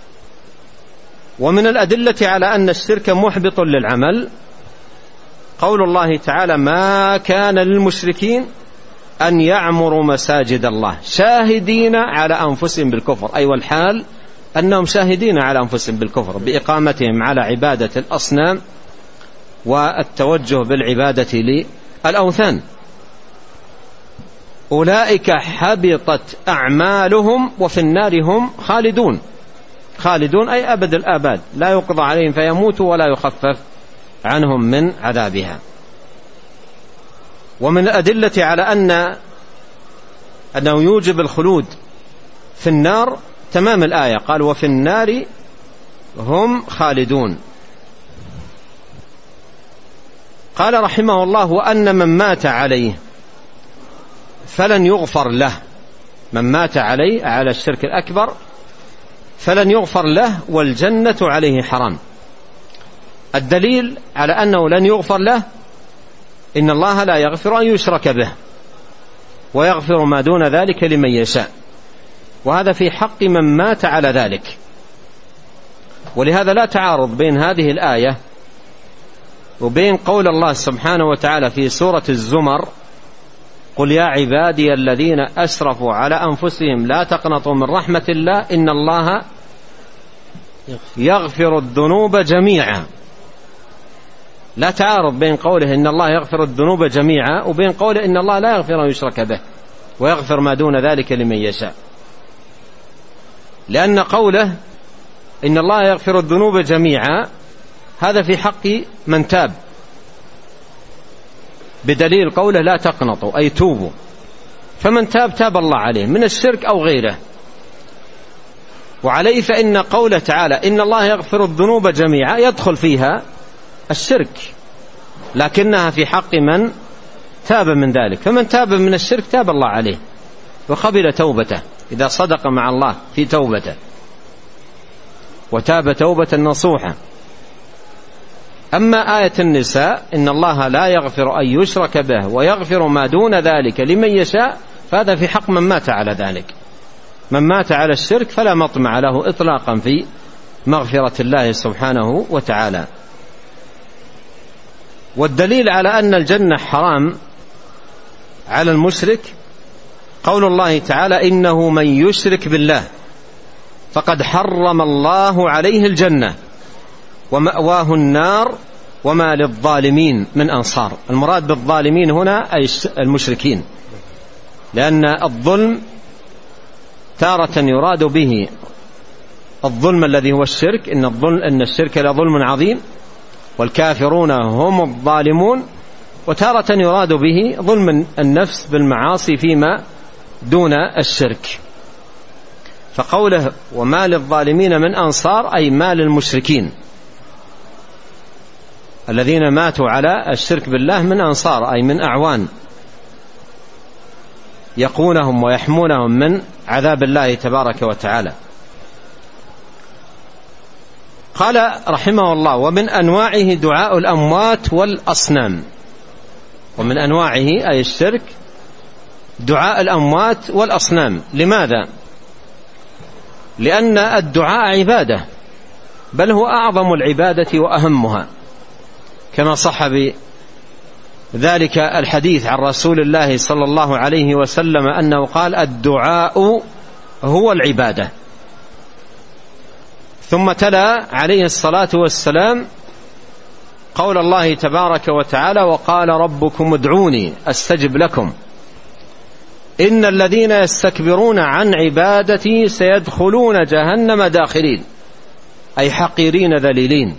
ومن الأدلة على أن الشرك محبط للعمل قول الله تعالى: ما كان للمشركين أن يعمروا مساجد الله شاهدين على أنفسهم بالكفر، أي والحال أنهم شاهدين على أنفسهم بالكفر بإقامتهم على عبادة الأصنام والتوجه بالعبادة للأوثان. أولئك حبطت أعمالهم وفي النار هم خالدون. خالدون أي أبد الآباد، لا يقضى عليهم فيموتوا ولا يخفف عنهم من عذابها. ومن الأدلة على أن أنه يوجب الخلود في النار تمام الآية، قال: وفي النار هم خالدون. قال رحمه الله: وأن من مات عليه فلن يغفر له. من مات عليه على الشرك الأكبر فلن يغفر له والجنة عليه حرام. الدليل على أنه لن يغفر له: إن الله لا يغفر أن يشرك به ويغفر ما دون ذلك لمن يشاء. وهذا في حق من مات على ذلك. ولهذا لا تعارض بين هذه الآية وبين قول الله سبحانه وتعالى في سورة الزمر: قل يا عبادي الذين أسرفوا على أنفسهم لا تقنطوا من رحمة الله إن الله يغفر الذنوب جميعا. لا تعارض بين قوله إن الله يغفر الذنوب جميعا وبين قوله إن الله لا يغفر أن يشرك به ويغفر ما دون ذلك لمن يشاء. لأن قوله إن الله يغفر الذنوب جميعا هذا في حق من تاب، بدليل قوله لا تقنطوا أي توبوا. فمن تاب تاب الله عليه من الشرك أو غيره. وعليه فإن قوله تعالى إن الله يغفر الذنوب جميعا يدخل فيها الشرك، لكنها في حق من تاب من ذلك. فمن تاب من الشرك تاب الله عليه وقبل توبته إذا صدق مع الله في توبته وتاب توبة نصوحة. أما آية النساء إن الله لا يغفر أن يشرك به ويغفر ما دون ذلك لمن يشاء فهذا في حق من مات على ذلك. من مات على الشرك فلا مطمع له إطلاقا في مغفرة الله سبحانه وتعالى. والدليل على أن الجنة حرام على المشرك قول الله تعالى: إنه من يشرك بالله فقد حرم الله عليه الجنة ومأواه النار وما للظالمين من أنصار. المراد بالظالمين هنا أي المشركين، لأن الظلم تارة يراد به الظلم الذي هو الشرك، إن الظلم إن الشرك لظلم عظيم والكافرون هم الظالمون، وتارة يراد به ظلم النفس بالمعاصي فيما دون الشرك. فقوله وما للظالمين من أنصار أي ما للمشركين الذين ماتوا على الشرك بالله من أنصار، أي من أعوان يقونهم ويحمونهم من عذاب الله تبارك وتعالى. قال رحمه الله: ومن أنواعه دعاء الأموات والأصنام. ومن أنواعه أي الشرك دعاء الأموات والأصنام. لماذا؟ لأن الدعاء عبادة، بل هو أعظم العبادة وأهمها، كما صح بذلك الحديث عن رسول الله صلى الله عليه وسلم أنه قال: الدعاء هو العبادة. ثم تلا عليه الصلاة والسلام قول الله تبارك وتعالى: وقال ربكم ادعوني أستجب لكم إن الذين يستكبرون عن عبادتي سيدخلون جهنم داخرين، أي حقيرين ذليلين.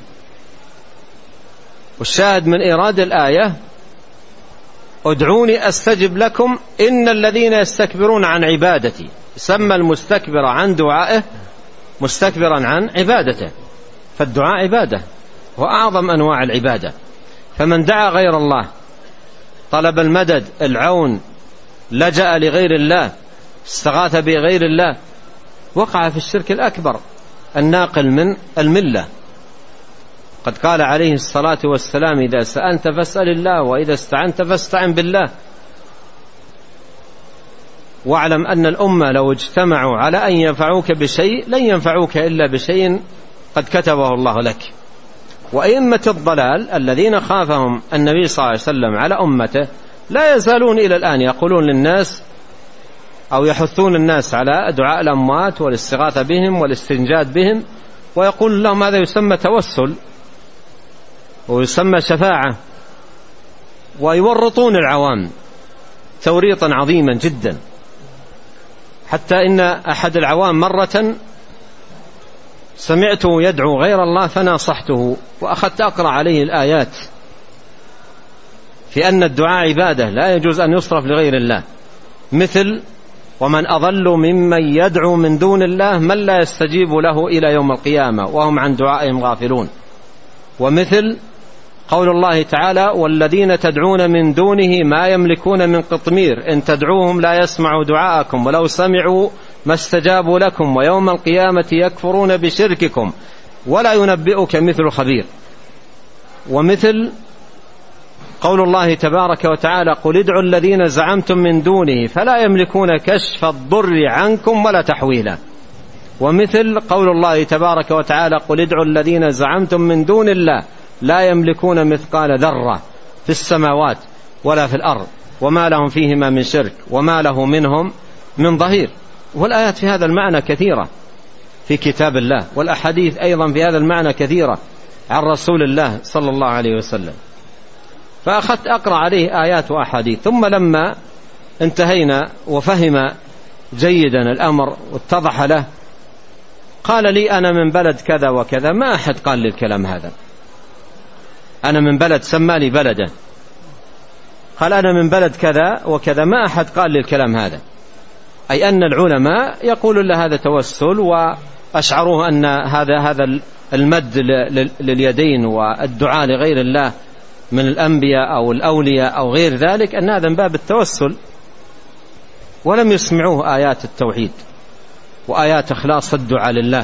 والشاهد من إيراد الآية: ادعوني أستجب لكم إن الذين يستكبرون عن عبادتي. سمى المستكبر عن دعائه مستكبرا عن عبادته، فالدعاء عبادة وأعظم أنواع العبادة. فمن دعا غير الله، طلب المدد، العون، لجأ لغير الله، استغاث بغير الله، وقع في الشرك الأكبر الناقل من الملة. قد قال عليه الصلاة والسلام: إذا سألت فاسأل الله وإذا استعنت فاستعن بالله. واعلم أن الأمة لو اجتمعوا على أن ينفعوك بشيء لن ينفعوك إلا بشيء قد كتبه الله لك. وأئمة الضلال الذين خافهم النبي صلى الله عليه وسلم على أمته لا يزالون إلى الآن يقولون للناس أو يحثون الناس على دعاء الأموات والاستغاثة بهم والاستنجاد بهم، ويقول لهم هذا يسمى توسل ويسمى شفاعة، ويورطون العوام توريطا عظيما جدا، حتى إن أحد العوام مرة سمعته يدعو غير الله فناصحته وأخذت أقرأ عليه الآيات في أن الدعاء عبادة لا يجوز أن يصرف لغير الله، مثل: ومن أضل ممن يدعو من دون الله من لا يستجيب له إلى يوم القيامة وهم عن دعائهم غافلون، ومثل قول الله تعالى: والذين تدعون من دونه ما يملكون من قطمير إن تدعوهم لا يسمعوا دعاءكم ولو سمعوا ما استجابوا لكم ويوم القيامة يكفرون بشرككم ولا ينبئك مثل خبير. ومثل قول الله تبارك وتعالى: قل ادعوا الذين زعمتم من دونه فلا يملكون كشف الضر عنكم ولا تحويلا. ومثل قول الله تبارك وتعالى: قل ادعوا الذين زعمتم من دون الله لا يملكون مثقال ذرة في السماوات ولا في الأرض وما لهم فيهما من شرك وما له منهم من ظهير. والآيات في هذا المعنى كثيرة في كتاب الله، والأحاديث أيضا في هذا المعنى كثيرة عن رسول الله صلى الله عليه وسلم. فأخذت أقرأ عليه آيات وأحاديث، ثم لما انتهينا وفهم جيدا الأمر واتضح له قال لي: أنا من بلد كذا وكذا، ما أحد قال لي الكلام هذا. أنا من بلد، سمالي بلده، قال: أنا من بلد كذا وكذا، ما أحد قال لي الكلام هذا. أي أن العلماء يقولون له هذا توسل، وأشعروه أن هذا هذا المد لليدين والدعاء لغير الله من الأنبياء أو الأولياء أو غير ذلك أن هذا من باب التوسل، ولم يسمعوه آيات التوحيد وآيات إخلاص الدعاء لله.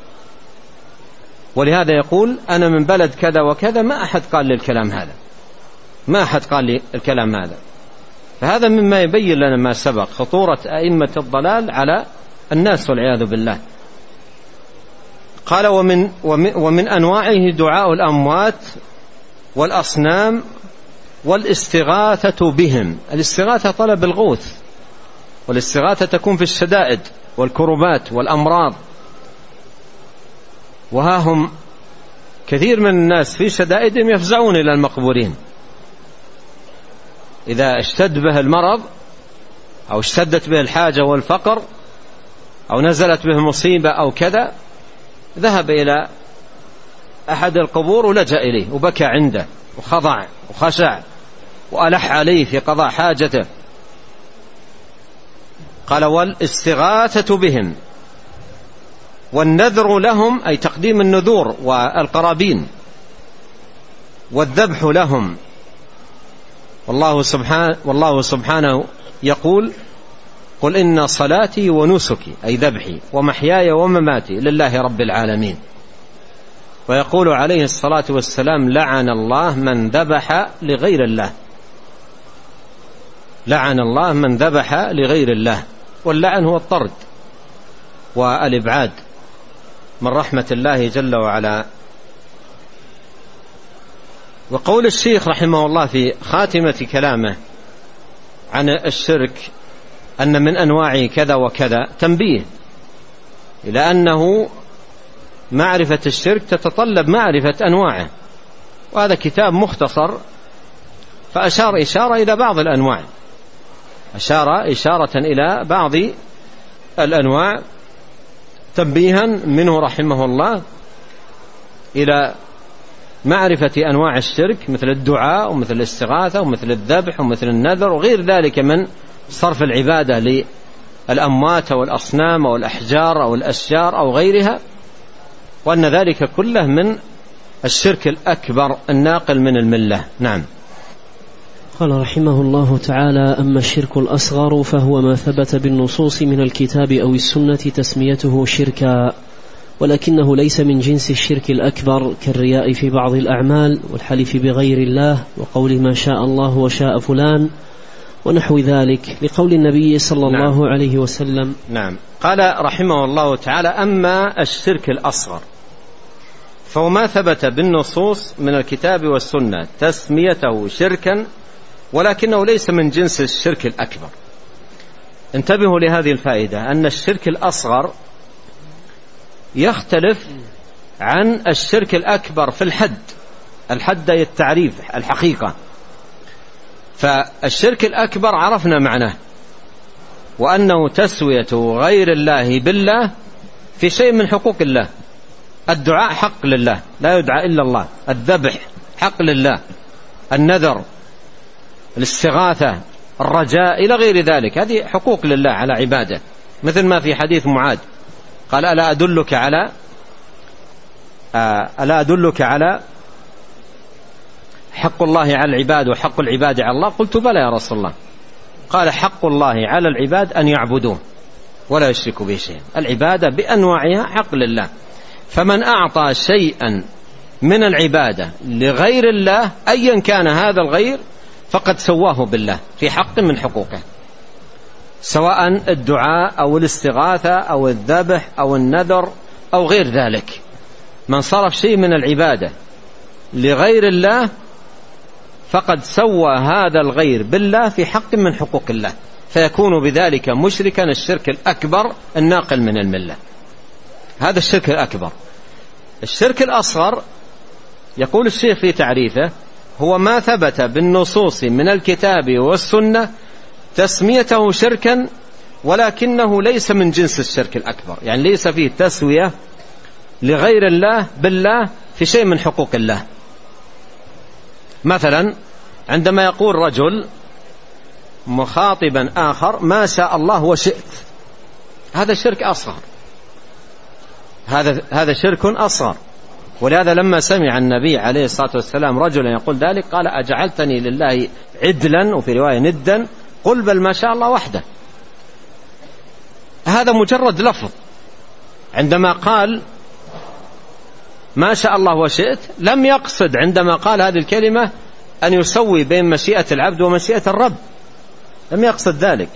ولهذا يقول: أنا من بلد كذا وكذا، ما أحد قال لي الكلام هذا، ما أحد قال لي الكلام هذا. فهذا مما يبين لنا ما سبق خطورة أئمة الضلال على الناس والعياذ بالله. قال ومن, ومن, ومن أنواعه دعاء الأموات والأصنام والاستغاثة بهم. الاستغاثة طلب الغوث، والاستغاثة تكون في الشدائد والكربات والأمراض، وها هم كثير من الناس في شدائدهم يفزعون إلى المقبورين. إذا اشتد به المرض أو اشتدت به الحاجة والفقر أو نزلت به مصيبة أو كذا، ذهب إلى أحد القبور ولجأ إليه وبكى عنده وخضع وخشع وألح عليه في قضاء حاجته. قال والاستغاثة بهم والنذر لهم، أي تقديم النذور والقرابين، والذبح لهم. والله سبحانه, والله سبحانه يقول قل إن صلاتي ونسكي، أي ذبحي، ومحياي ومماتي لله رب العالمين. ويقول عليه الصلاة والسلام لعن الله من ذبح لغير الله، لعن الله من ذبح لغير الله. واللعن هو الطرد والإبعاد من رحمة الله جل وعلا. وقول الشيخ رحمه الله في خاتمة كلامه عن الشرك أن من أنواعه كذا وكذا تنبيه إلى أنه معرفة الشرك تتطلب معرفة أنواعه، وهذا كتاب مختصر، فأشار إشارة إلى بعض الأنواع، أشار إشارة إلى بعض الأنواع تنبيها منه رحمه الله إلى معرفة أنواع الشرك، مثل الدعاء ومثل الاستغاثة ومثل الذبح ومثل النذر وغير ذلك من صرف العبادة للأموات والأصنام والأحجار أو الأشجار أو غيرها، وأن ذلك كله من الشرك الأكبر الناقل من الملة. نعم. قال رحمه الله تعالى: أما الشرك الأصغر فهو ما ثبت بالنصوص من الكتاب أو السنة تسميته شركا، ولكنه ليس من جنس الشرك الأكبر كالرياء في بعض الأعمال والحلف بغير الله وقول ما شاء الله وشاء فلان ونحو ذلك، لقول النبي صلى الله نعم. عليه وسلم. نعم. قال رحمه الله تعالى: أما الشرك الأصغر فهو ما ثبت بالنصوص من الكتاب والسنة تسميته شركا، ولكنه ليس من جنس الشرك الأكبر. انتبهوا لهذه الفائدة، أن الشرك الأصغر يختلف عن الشرك الأكبر في الحد، الحد التعريف الحقيقة. فالشرك الأكبر عرفنا معناه، وأنه تسوية غير الله بالله في شيء من حقوق الله. الدعاء حق لله، لا يدعى إلا الله. الذبح حق لله، النذر، الاستغاثة، الرجاء إلى غير ذلك، هذه حقوق لله على عباده، مثل ما في حديث معاذ قال: ألا أدلك على ألا أدلك على حق الله على العباد وحق العباد على الله؟ قلت: بلى يا رسول الله. قال: حق الله على العباد أن يعبدوه ولا يشركوا به شيئا. العبادة بأنواعها حق لله، فمن أعطى شيئا من العبادة لغير الله أيا كان هذا الغير فقد سواه بالله في حق من حقوقه، سواء الدعاء أو الاستغاثة أو الذبح أو النذر أو غير ذلك. من صرف شيء من العبادة لغير الله فقد سوى هذا الغير بالله في حق من حقوق الله، فيكون بذلك مشركا الشرك الأكبر الناقل من الملة. هذا الشرك الأكبر. الشرك الأصغر يقول الشيخ في تعريفه: هو ما ثبت بالنصوص من الكتاب والسنة تسميته شركا، ولكنه ليس من جنس الشرك الأكبر، يعني ليس فيه تسوية لغير الله بالله في شيء من حقوق الله. مثلا عندما يقول رجل مخاطبا آخر: ما شاء الله وشئت، هذا شرك أصغر، هذا هذا شرك أصغر. ولهذا لما سمع النبي عليه الصلاة والسلام رجلا يقول ذلك قال: أجعلتني لله عدلا، وفي رواية ندا، قل بل ما شاء الله وحده. هذا مجرد لفظ. عندما قال ما شاء الله وشئت لم يقصد عندما قال هذه الكلمة أن يسوي بين مشيئة العبد ومشيئة الرب، لم يقصد ذلك،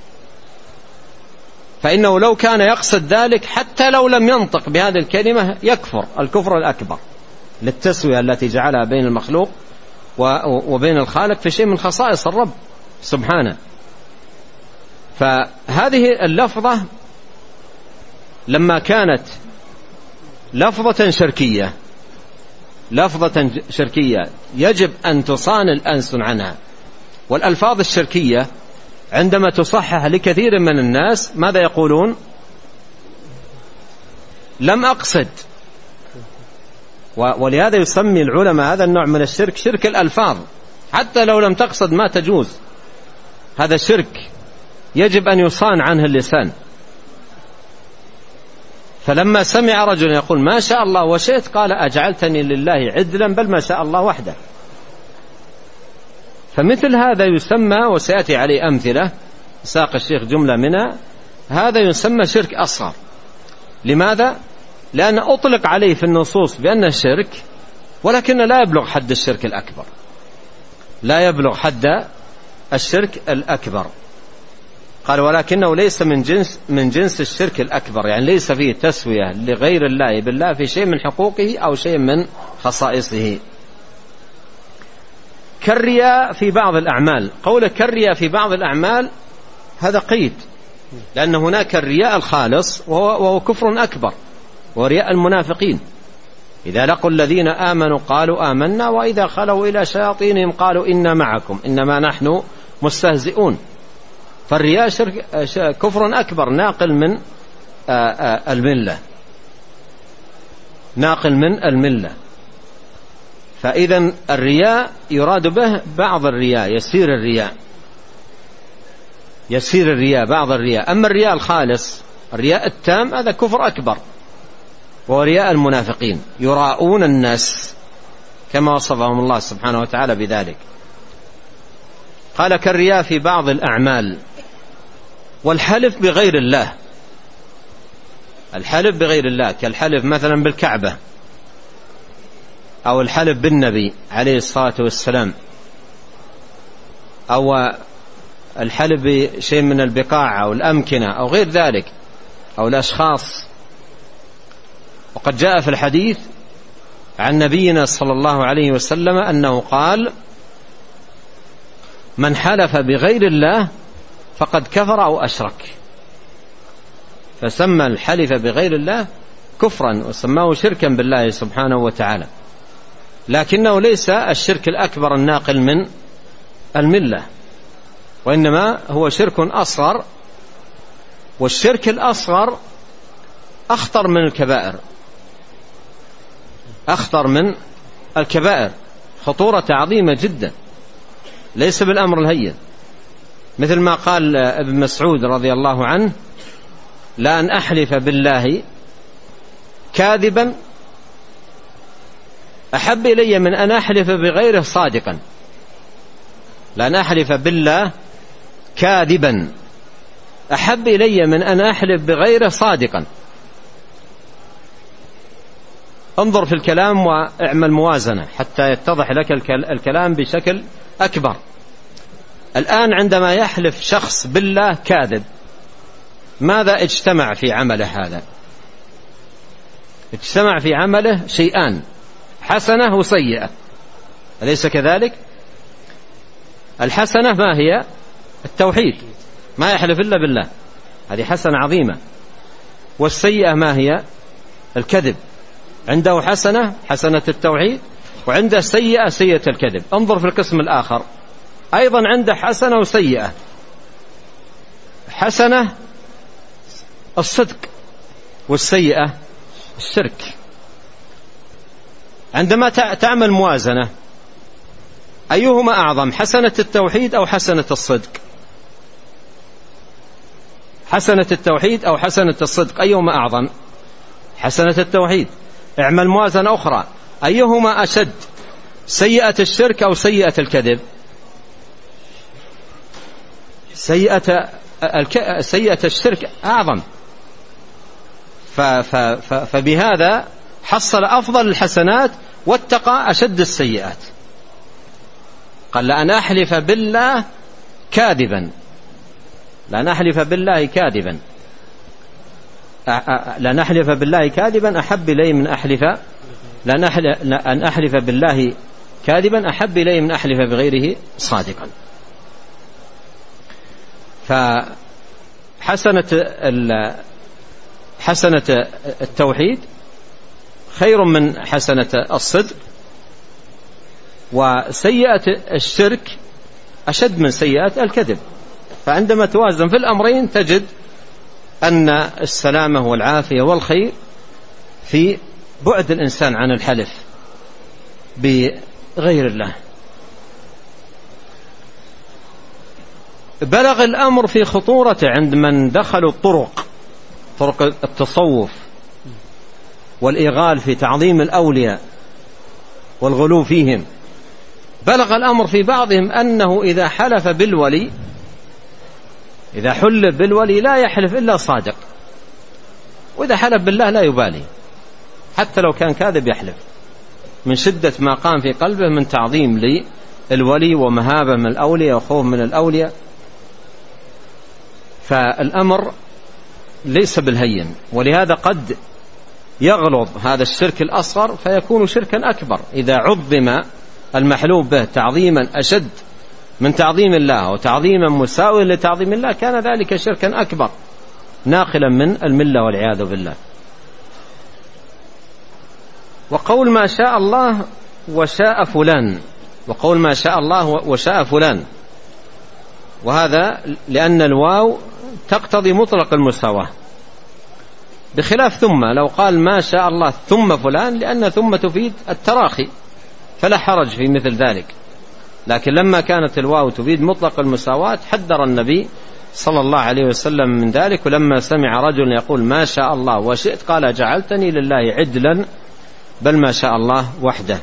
فإنه لو كان يقصد ذلك حتى لو لم ينطق بهذه الكلمة يكفر الكفر الأكبر للتسوية التي جعلها بين المخلوق وبين الخالق في شيء من خصائص الرب سبحانه. فهذه اللفظة لما كانت لفظة شركية لفظة شركية يجب أن تصان الألسن عنها، والألفاظ الشركية عندما تصحح لكثير من الناس ماذا يقولون؟ لم أقصد. ولهذا يسمي العلماء هذا النوع من الشرك شرك الألفاظ، حتى لو لم تقصد ما تجوز، هذا شرك يجب أن يصان عنه اللسان. فلما سمع رجل يقول ما شاء الله وشئت قال أجعلتني لله عدلا بل ما شاء الله وحده. فمثل هذا يسمى، وسيأتي عليه أمثلة ساق الشيخ جملة منها، هذا يسمى شرك أصغر. لماذا؟ لأن أطلق عليه في النصوص بأنه شرك، ولكن لا يبلغ حد الشرك الأكبر، لا يبلغ حد الشرك الأكبر. قال ولكنه ليس من جنس من جنس الشرك الأكبر، يعني ليس فيه تسوية لغير الله بالله في شيء من حقوقه أو شيء من خصائصه. كالرياء في بعض الأعمال، قول كالرياء في بعض الأعمال هذا قيد، لأن هناك الرياء الخالص وهو كفر أكبر، ورياء المنافقين إذا لقوا الذين آمنوا قالوا آمنا وإذا خلوا إلى شياطينهم قالوا إنا معكم إنما نحن مستهزئون. فالرياء شرك كفر أكبر ناقل من الملة، ناقل من الملة. فإذا الرياء يراد به بعض الرياء، يسير الرياء، يسير الرياء بعض الرياء. أما الرياء الخالص الرياء التام هذا كفر أكبر، ورياء المنافقين يراؤون الناس كما وصفهم الله سبحانه وتعالى بذلك. قال كالرياء في بعض الأعمال. والحلف بغير الله، الحلف بغير الله كالحلف مثلا بالكعبة أو الحلف بالنبي عليه الصلاة والسلام، أو الحلف بشيء من البقاع أو الأمكنة أو غير ذلك أو الأشخاص. وقد جاء في الحديث عن نبينا صلى الله عليه وسلم أنه قال من حلف بغير الله فقد كفر أو أشرك، فسمى الحلف بغير الله كفرا وسماه شركا بالله سبحانه وتعالى، لكنه ليس الشرك الأكبر الناقل من الملة، وإنما هو شرك أصغر. والشرك الأصغر أخطر من الكبائر، أخطر من الكبائر، خطورة عظيمة جدا، ليس بالأمر الهين. مثل ما قال ابن مسعود رضي الله عنه لأن أحلف بالله كاذبا أحب إلي من أن أحلف بغيره صادقا. لأن أحلف بالله كاذبا أحب إلي من أن أحلف بغيره صادقا. انظر في الكلام واعمل موازنة حتى يتضح لك الكلام بشكل أكبر. الآن عندما يحلف شخص بالله كاذب، ماذا اجتمع في عمله هذا؟ اجتمع في عمله شيئان، حسنة وسيئة، أليس كذلك؟ الحسنة ما هي؟ التوحيد، ما يحلف إلا بالله، هذه حسنة عظيمة. والسيئة ما هي؟ الكذب. عنده حسنة حسنة التوحيد، وعنده سيئة سيئة الكذب. انظر في القسم الآخر أيضا عنده حسنة وسيئة. حسنة الصدق والسيئة الشرك. عندما تعمل موازنة أيهما أعظم، حسنة التوحيد أو حسنة الصدق؟ حسنة التوحيد أو حسنة الصدق أيهما أعظم؟ حسنة التوحيد. اعمل موازنة أخرى أيهما أشد، سيئة الشرك أو سيئة الكذب؟ سيئة سيئة الشرك أعظم. فبهذا حصل أفضل الحسنات واتقى أشد السيئات. قال لأن أحلف بالله كاذبا لأن أحلف بالله كاذبا لأن أحلف بالله كاذبا أحب إلي من أحلف لأن أن أحلف بالله كاذبا أحب إلي من أحلف بغيره صادقا. فحسنة حسنة التوحيد خير من حسنة الصدق، وسيئة الشرك أشد من سيئة الكذب. فعندما توازن في الأمرين تجد أن السلامة والعافية والخير في بعد الإنسان عن الحلف بغير الله. بلغ الأمر في خطورته عند من دخلوا الطرق طرق التصوف والإغال في تعظيم الأولياء والغلو فيهم. بلغ الأمر في بعضهم أنه إذا حلف بالولي إذا حلف بالولي لا يحلف إلا صادق، وإذا حلف بالله لا يبالي حتى لو كان كاذب يحلف، من شدة ما قام في قلبه من تعظيم للولي ومهابة من الأولياء وخوف من الأولياء. فالأمر ليس بالهين، ولهذا قد يغلظ هذا الشرك الأصغر فيكون شركا أكبر إذا عظم المحلوب به تعظيما أشد من تعظيم الله وتعظيما مساويا لتعظيم الله، كان ذلك شركا أكبر ناقلا من الملة والعياذ بالله. وقول ما شاء الله وشاء فلان، وقول ما شاء الله وشاء فلان، وهذا لأن الواو تقتضي مطلق المساواة، بخلاف ثم لو قال ما شاء الله ثم فلان، لأن ثم تفيد التراخي فلا حرج في مثل ذلك. لكن لما كانت الواو تفيد مطلق المساواة حذر النبي صلى الله عليه وسلم من ذلك. ولما سمع رجل يقول ما شاء الله وشئت قال جعلتني لله عدلا بل ما شاء الله وحده.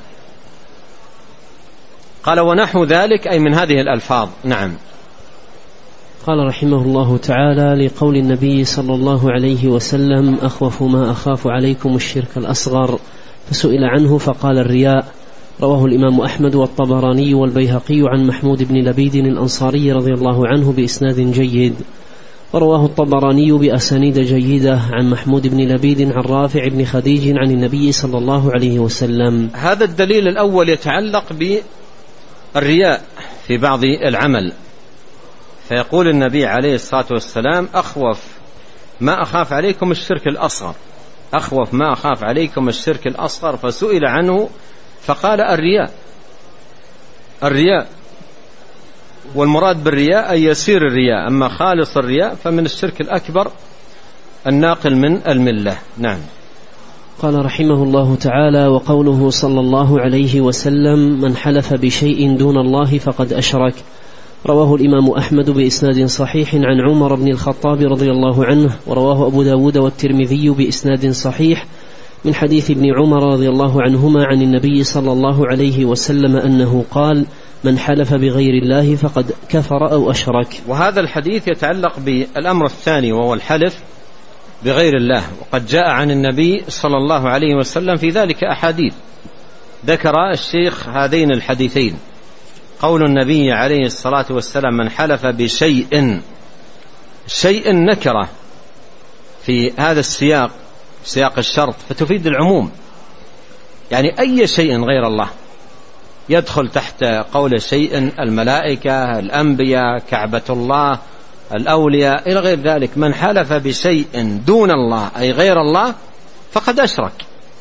قال ونحو ذلك أي من هذه الألفاظ. نعم. قال رحمه الله تعالى لقول النبي صلى الله عليه وسلم أخوف ما أخاف عليكم الشرك الأصغر، فسئل عنه فقال الرياء. رواه الإمام أحمد والطبراني والبيهقي عن محمود بن لبيد الأنصاري رضي الله عنه بإسناد جيد، ورواه الطبراني بأسانيد جيدة عن محمود بن لبيد عن رافع بن خديج عن النبي صلى الله عليه وسلم. هذا الدليل الأول يتعلق بالرياء في بعض العمل، فيقول النبي عليه الصلاة والسلام أخوف ما أخاف عليكم الشرك الأصغر، أخوف ما أخاف عليكم الشرك الأصغر، فسئل عنه فقال الرياء. الرياء والمراد بالرياء أي يسير الرياء، أما خالص الرياء فمن الشرك الأكبر الناقل من الملة. نعم. قال رحمه الله تعالى وقوله صلى الله عليه وسلم من حلف بشيء دون الله فقد أشرك، رواه الإمام أحمد بإسناد صحيح عن عمر بن الخطاب رضي الله عنه، ورواه أبو داود والترمذي بإسناد صحيح من حديث ابن عمر رضي الله عنهما عن النبي صلى الله عليه وسلم أنه قال من حلف بغير الله فقد كفر أو أشرك. وهذا الحديث يتعلق بالأمر الثاني وهو الحلف بغير الله، وقد جاء عن النبي صلى الله عليه وسلم في ذلك أحاديث. ذكر الشيخ هذين الحديثين، قول النبي عليه الصلاة والسلام من حلف بشيء، شيء نكرة في هذا السياق سياق الشرط فتفيد العموم، يعني أي شيء غير الله يدخل تحت قول شيء، الملائكة، الأنبياء، كعبة الله، الأولياء إلى غير ذلك. من حلف بشيء دون الله أي غير الله فقد أشرك.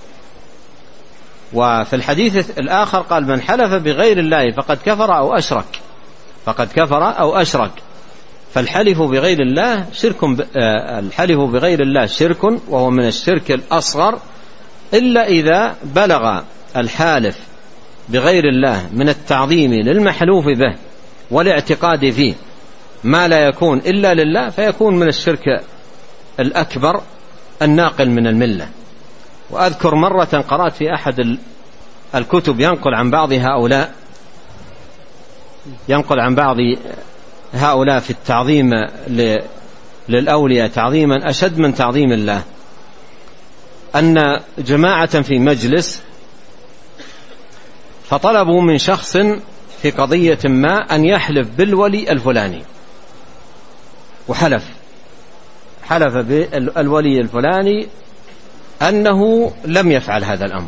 وفي الحديث الآخر قال من حلف بغير الله فقد كفر أو أشرك، فقد كفر أو أشرك. فالحلف بغير الله شرك، الحلف بغير الله شرك، وهو من الشرك الأصغر، إلا إذا بلغ الحالف بغير الله من التعظيم للمحلوف به والاعتقاد فيه ما لا يكون إلا لله، فيكون من الشرك الأكبر الناقل من الملة. وأذكر مرة قرأت في أحد الكتب ينقل عن بعض هؤلاء ينقل عن بعض هؤلاء في التعظيم للأولياء تعظيما أشد من تعظيم الله، أن جماعة في مجلس فطلبوا من شخص في قضية ما أن يحلف بالولي الفلاني، وحلف حلف بالولي الفلاني أنه لم يفعل هذا الأمر.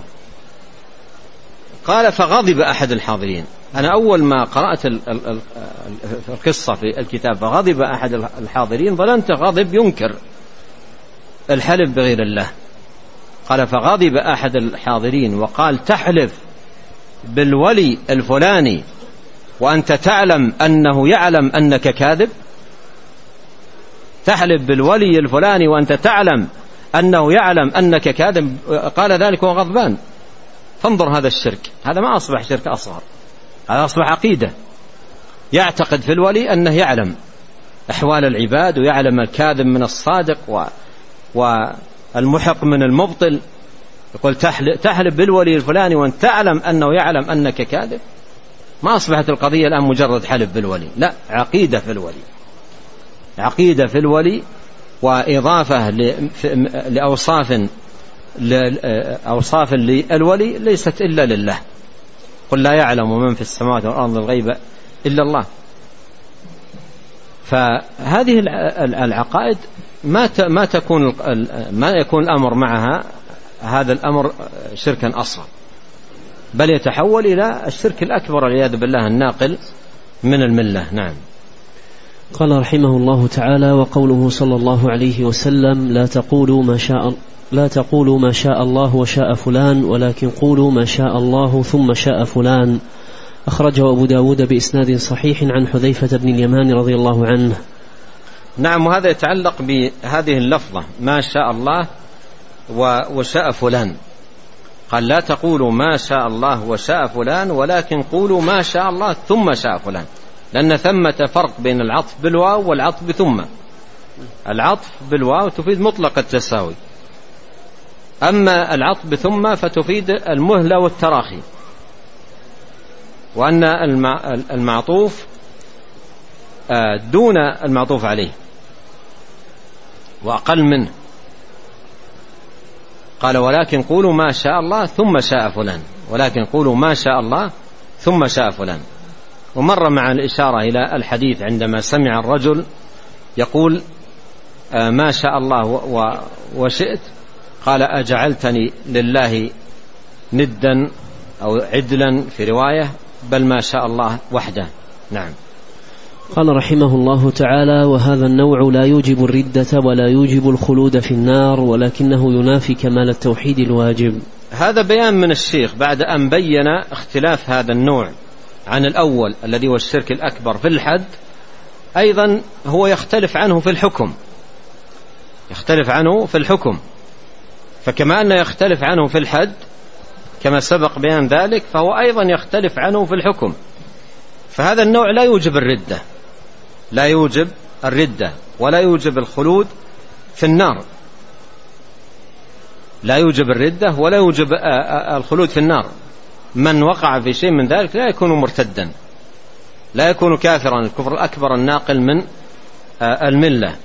قال فغضب أحد الحاضرين. أنا أول ما قرأت القصة في الكتاب فغضب أحد الحاضرين ظننت غضب ينكر الحلف بغير الله. قال فغضب أحد الحاضرين وقال تحلف بالولي الفلاني وأنت تعلم أنه يعلم أنك كاذب؟ تحلف بالولي الفلاني وأنت تعلم أنه يعلم أنك كاذب. قال ذلك وهو غضبان. فانظر هذا الشرك، هذا ما أصبح شرك أصغر، هذا أصبح عقيدة. يعتقد في الولي أنه يعلم أحوال العباد ويعلم الكاذب من الصادق و... والمحق من المبطل. يقول تحلف, تحلف بالولي الفلاني وأنت تعلم أنه يعلم أنك كاذب. ما أصبحت القضية الآن مجرد حلف بالولي، لا، عقيدة في الولي، عقيدة في الولي وإضافة لأوصاف أوصاف للولي ليست إلا لله. قل لا يعلم من في السماوات والأرض الغيب إلا الله. فهذه العقائد ما ما تكون ما يكون الأمر معها هذا الأمر شركا أصغر، بل يتحول إلى الشرك الأكبر والعياذ بالله الناقل من الملة. نعم. قال رحمه الله تعالى: وقوله صلى الله عليه وسلم: لا تقولوا ما شاء لا تقولوا ما شاء الله وشاء فلان ولكن قولوا ما شاء الله ثم شاء فلان. أخرجه أبو داود بإسناد صحيح عن حذيفة بن اليمان رضي الله عنه. نعم. وهذا يتعلق بهذه اللفظة ما شاء الله وشاء فلان. قال لا تقولوا ما شاء الله وشاء فلان ولكن قولوا ما شاء الله ثم شاء فلان، لأن ثمة فرق بين العطف بالواو والعطف بثم. العطف بالواو تفيد مطلق التساوي، أما العطف بثم فتفيد المهلة والتراخي، وأن المعطوف دون المعطوف عليه وأقل منه. قال ولكن قولوا ما شاء الله ثم شاء فلان، ولكن قولوا ما شاء الله ثم شاء فلان. ومر مع الإشارة إلى الحديث عندما سمع الرجل يقول ما شاء الله وشئت، قال أجعلتني لله ندا أو عدلا في رواية، بل ما شاء الله وحده. نعم. قال رحمه الله تعالى: وهذا النوع لا يوجب الردة ولا يوجب الخلود في النار، ولكنه ينافي كمال التوحيد الواجب. هذا بيان من الشيخ بعد أن بين اختلاف هذا النوع عن الأول الذي هو الشرك الأكبر في الحد، أيضا هو يختلف عنه في الحكم، يختلف عنه في الحكم. فكما أنه يختلف عنه في الحد كما سبق بيان ذلك، فهو أيضا يختلف عنه في الحكم. فهذا النوع لا يوجب الردة، لا يوجب الردة ولا يوجب الخلود في النار، لا يوجب الردة ولا يوجب الخلود في النار. من وقع في شيء من ذلك لا يكون مرتدا، لا يكون كافرا الكفر الأكبر الناقل من الملة.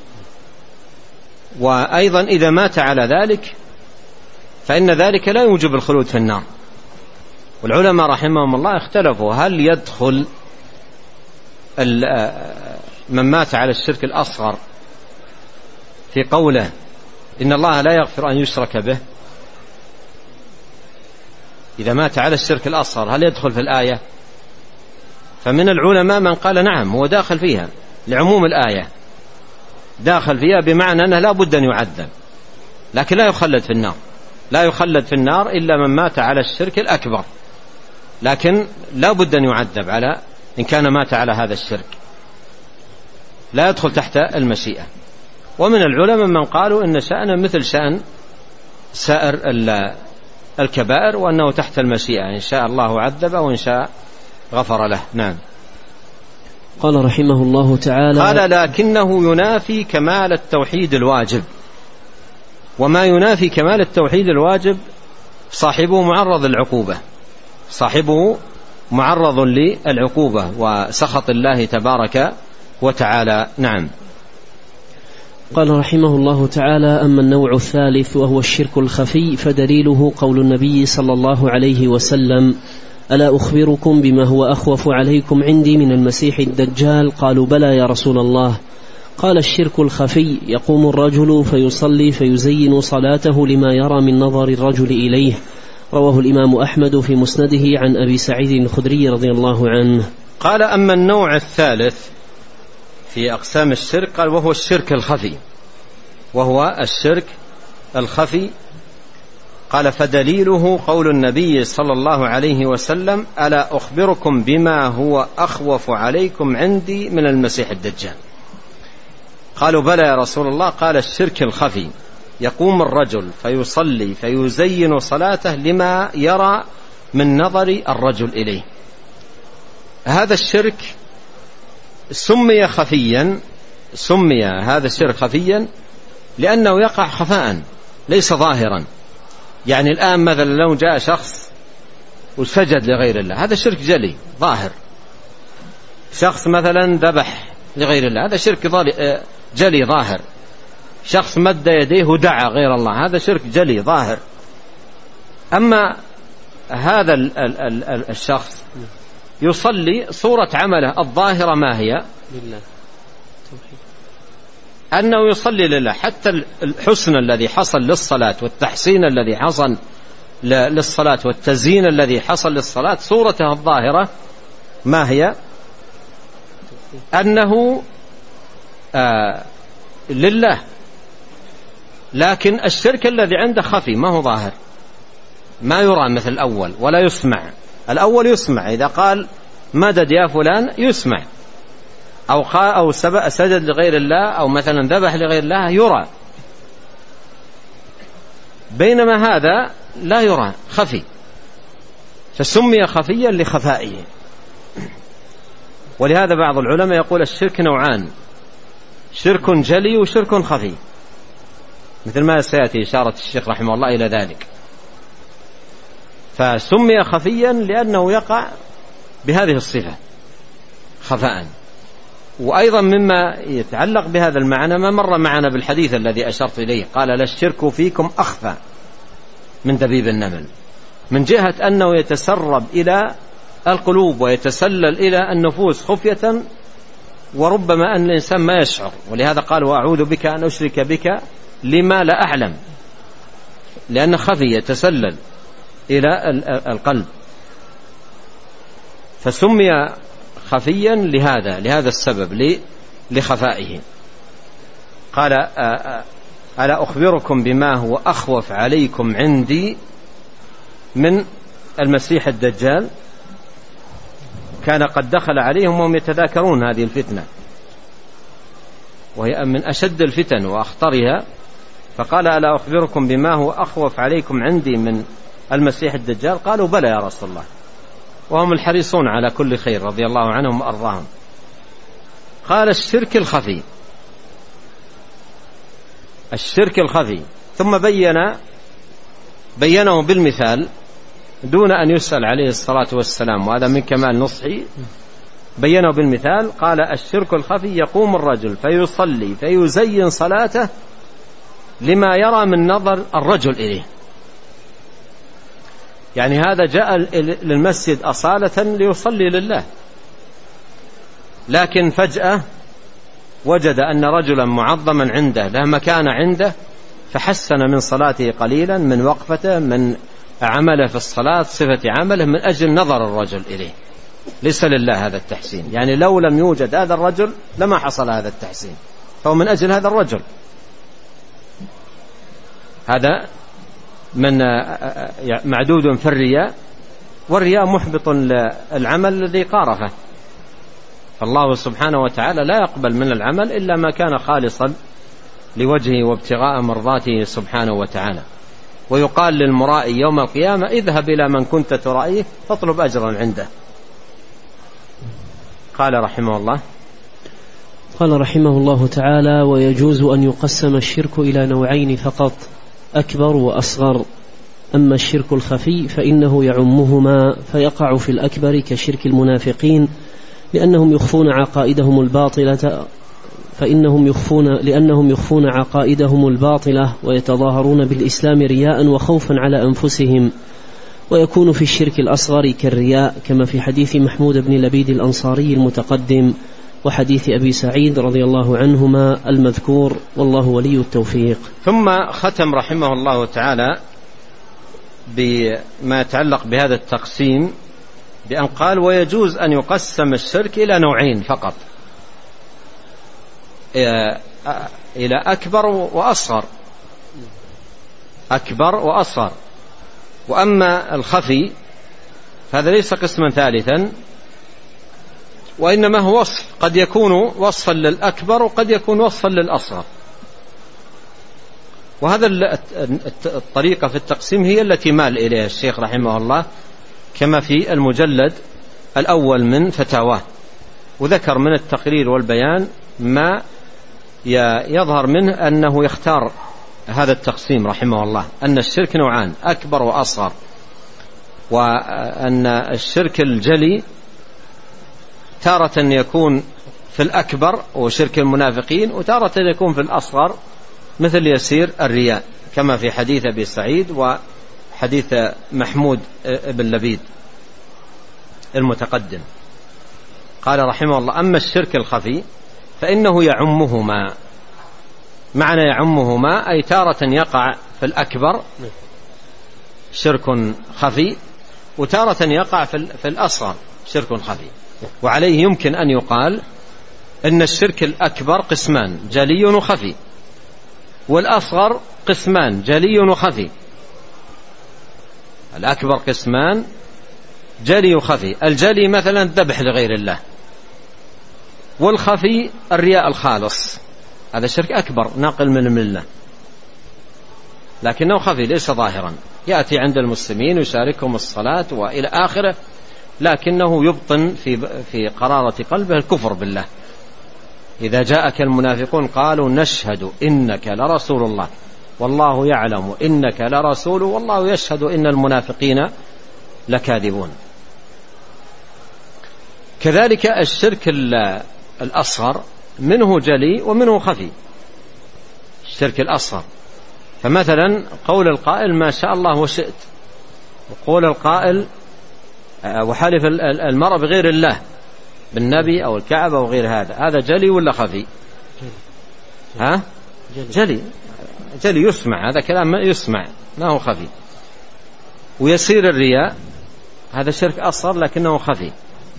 وأيضا إذا مات على ذلك فإن ذلك لا يوجب الخلود في النار. والعلماء رحمهم الله اختلفوا هل يدخل من مات على الشرك الأصغر في قوله إن الله لا يغفر أن يشرك به، إذا مات على الشرك الأصغر هل يدخل في الآية؟ فمن العلماء من قال نعم، هو داخل فيها لعموم الآية، داخل فيها بمعنى أنه لا بد أن يعذب، لكن لا يخلد في النار، لا يخلد في النار إلا من مات على الشرك الأكبر، لكن لا بد أن يعذب على إن كان مات على هذا الشرك، لا يدخل تحت المشيئة. ومن العلماء من قالوا إن شأنه مثل شأن سائر الكبائر، وأنه تحت المشيئة، إن شاء الله عذبه وإن شاء غفر له. نعم. قال رحمه الله تعالى: قال لكنه ينافي كمال التوحيد الواجب. وما ينافي كمال التوحيد الواجب صاحبه معرض للعقوبة، صاحبه معرض للعقوبة وسخط الله تبارك وتعالى. نعم. قال رحمه الله تعالى: أما النوع الثالث وهو الشرك الخفي فدليله قول النبي صلى الله عليه وسلم: ألا أخبركم بما هو أخوف عليكم عندي من المسيح الدجال؟ قالوا بلى يا رسول الله. قال الشرك الخفي يقوم الرجل فيصلي فيزين صلاته لما يرى من نظر الرجل إليه. رواه الإمام أحمد في مسنده عن أبي سعيد الخدري رضي الله عنه. قال أما النوع الثالث في أقسام الشرك قال وهو الشرك الخفي وهو الشرك الخفي قال فدليله قول النبي صلى الله عليه وسلم ألا أخبركم بما هو أخوف عليكم عندي من المسيح الدجال. قالوا بلى يا رسول الله. قال الشرك الخفي يقوم الرجل فيصلي فيزين صلاته لما يرى من نظر الرجل إليه. هذا الشرك سمي خفيا سمي هذا الشرك خفيا لأنه يقع خفاء ليس ظاهرا. يعني الآن مثلا لو جاء شخص وسجد لغير الله هذا شرك جلي ظاهر. شخص مثلا ذبح لغير الله هذا شرك جلي ظاهر. شخص مد يديه ودعا غير الله هذا شرك جلي ظاهر. أما هذا الشخص يصلي صورة عمله الظاهرة ما هي؟ لله. أنه يصلي لله. حتى الحسن الذي حصل للصلاة والتحسين الذي حصل للصلاة والتزيين الذي حصل للصلاة صورته الظاهرة ما هي؟ أنه آه لله. لكن الشرك الذي عنده خفي ما هو ظاهر ما يرى مثل الأول ولا يسمع. الأول يسمع إذا قال مدد يا فلان يسمع أو قال أو سجد لغير الله أو مثلا ذبح لغير الله يرى. بينما هذا لا يرى خفي فسمي خفيا لخفائه. ولهذا بعض العلماء يقول الشرك نوعان شرك جلي وشرك خفي مثل ما سيأتي إشارة الشيخ رحمه الله إلى ذلك. فسمي خفيا لأنه يقع بهذه الصفة خفاء. وأيضا مما يتعلق بهذا المعنى ما مر معنا بالحديث الذي أشرت إليه قال لا الشرك فيكم أخفى من دبيب النمل من جهة أنه يتسرب إلى القلوب ويتسلل إلى النفوس خفية وربما أن الإنسان ما يشعر. ولهذا قال وأعوذ بك أن أشرك بك لما لا أعلم لأن خفي يتسلل إلى القلب. فسمي خفيا لهذا لهذا السبب لخفائه. قال ألا أخبركم بما هو أخوف عليكم عندي من المسيح الدجال. كان قد دخل عليهم وهم يتذاكرون هذه الفتنة وهي من أشد الفتن وأخطرها. فقال ألا أخبركم بما هو أخوف عليكم عندي من المسيح الدجال. قالوا بلى يا رسول الله وهم الحريصون على كل خير رضي الله عنهم وأرضاهم. قال الشرك الخفي الشرك الخفي ثم بين بينه بالمثال دون أن يسأل عليه الصلاة والسلام وهذا من كمال نصحي. بينه بالمثال قال الشرك الخفي يقوم الرجل فيصلي فيزين صلاته لما يرى من نظر الرجل إليه. يعني هذا جاء للمسجد أصالة ليصلي لله لكن فجأة وجد أن رجلا معظما عنده له مكانة عنده فحسن من صلاته قليلا من وقفته من عمله في الصلاة صفة عمله من أجل نظر الرجل إليه ليس لله هذا التحسين. يعني لو لم يوجد هذا الرجل لما حصل هذا التحسين فهو من أجل هذا الرجل. هذا من معدود في الرياء والرياء محبط للعمل الذي قارفه. فالله سبحانه وتعالى لا يقبل من العمل إلا ما كان خالصا لوجهه وابتغاء مرضاته سبحانه وتعالى. ويقال للمرائي يوم القيامة اذهب إلى من كنت ترائيه فاطلب أجرا عنده. قال رحمه الله قال رحمه الله تعالى ويجوز أن يقسم الشرك إلى نوعين فقط أكبر وأصغر. أما الشرك الخفي فإنه يعمهما فيقع في الأكبر كشرك المنافقين لأنهم يخفون عقائدهم الباطلة فإنهم يخفون لأنهم يخفون عقائدهم الباطلة ويتظاهرون بالإسلام رياء وخوفا على أنفسهم. ويكون في الشرك الأصغر كالرياء كما في حديث محمود بن لبيد الأنصاري المتقدم وحديث أبي سعيد رضي الله عنهما المذكور، والله ولي التوفيق. ثم ختم رحمه الله تعالى بما يتعلق بهذا التقسيم بأن قال: ويجوز أن يقسم الشرك إلى نوعين فقط، إلى أكبر وأصغر، أكبر وأصغر. وأما الخفي هذا ليس قسما ثالثا، وإنما هو وصف، قد يكون وصفا للأكبر وقد يكون وصفا للأصغر. وهذا الطريقة في التقسيم هي التي مال إليها الشيخ رحمه الله، كما في المجلد الأول من فتاواه، وذكر من التقرير والبيان ما يظهر منه أنه يختار هذا التقسيم رحمه الله، أن الشرك نوعان، أكبر وأصغر، وأن الشرك الجلي تارة يكون في الأكبر وشرك المنافقين، وتارة يكون في الأصغر مثل يسير الرياء، كما في حديث أبي سعيد وحديث محمود بن لبيد المتقدم. قال رحمه الله: أما الشرك الخفي فإنه يعمهما. معنى يعمهما أي تارة يقع في الأكبر شرك خفي، وتارة يقع في الأصغر شرك خفي. وعليه يمكن أن يقال إن الشرك الأكبر قسمان، جلي وخفي، والأصغر قسمان، جلي وخفي. الأكبر قسمان، جلي وخفي. الجلي مثلا الذبح لغير الله، والخفي الرياء الخالص، هذا شرك أكبر ناقل من الملة، لكنه خفي ليس ظاهرا، يأتي عند المسلمين ويشاركهم الصلاة وإلى آخره، لكنه يبطن في في قرارة قلبه الكفر بالله. إذا جاءك المنافقون قالوا: نشهد إنك لرسول الله والله يعلم إنك لرسول والله يشهد إن المنافقين لكاذبون. كذلك الشرك الأصغر منه جلي ومنه خفي، الشرك الأصغر. فمثلا قول القائل: ما شاء الله وشئت، وقول القائل وحلف المرء بغير الله، بالنبي أو الكعبة أو غير هذا، هذا جلي ولا خفي؟ ها؟ جلي، جلي يسمع، هذا كلام يسمع ما هو خفي. ويسير الرياء هذا شرك أصغر لكنه خفي.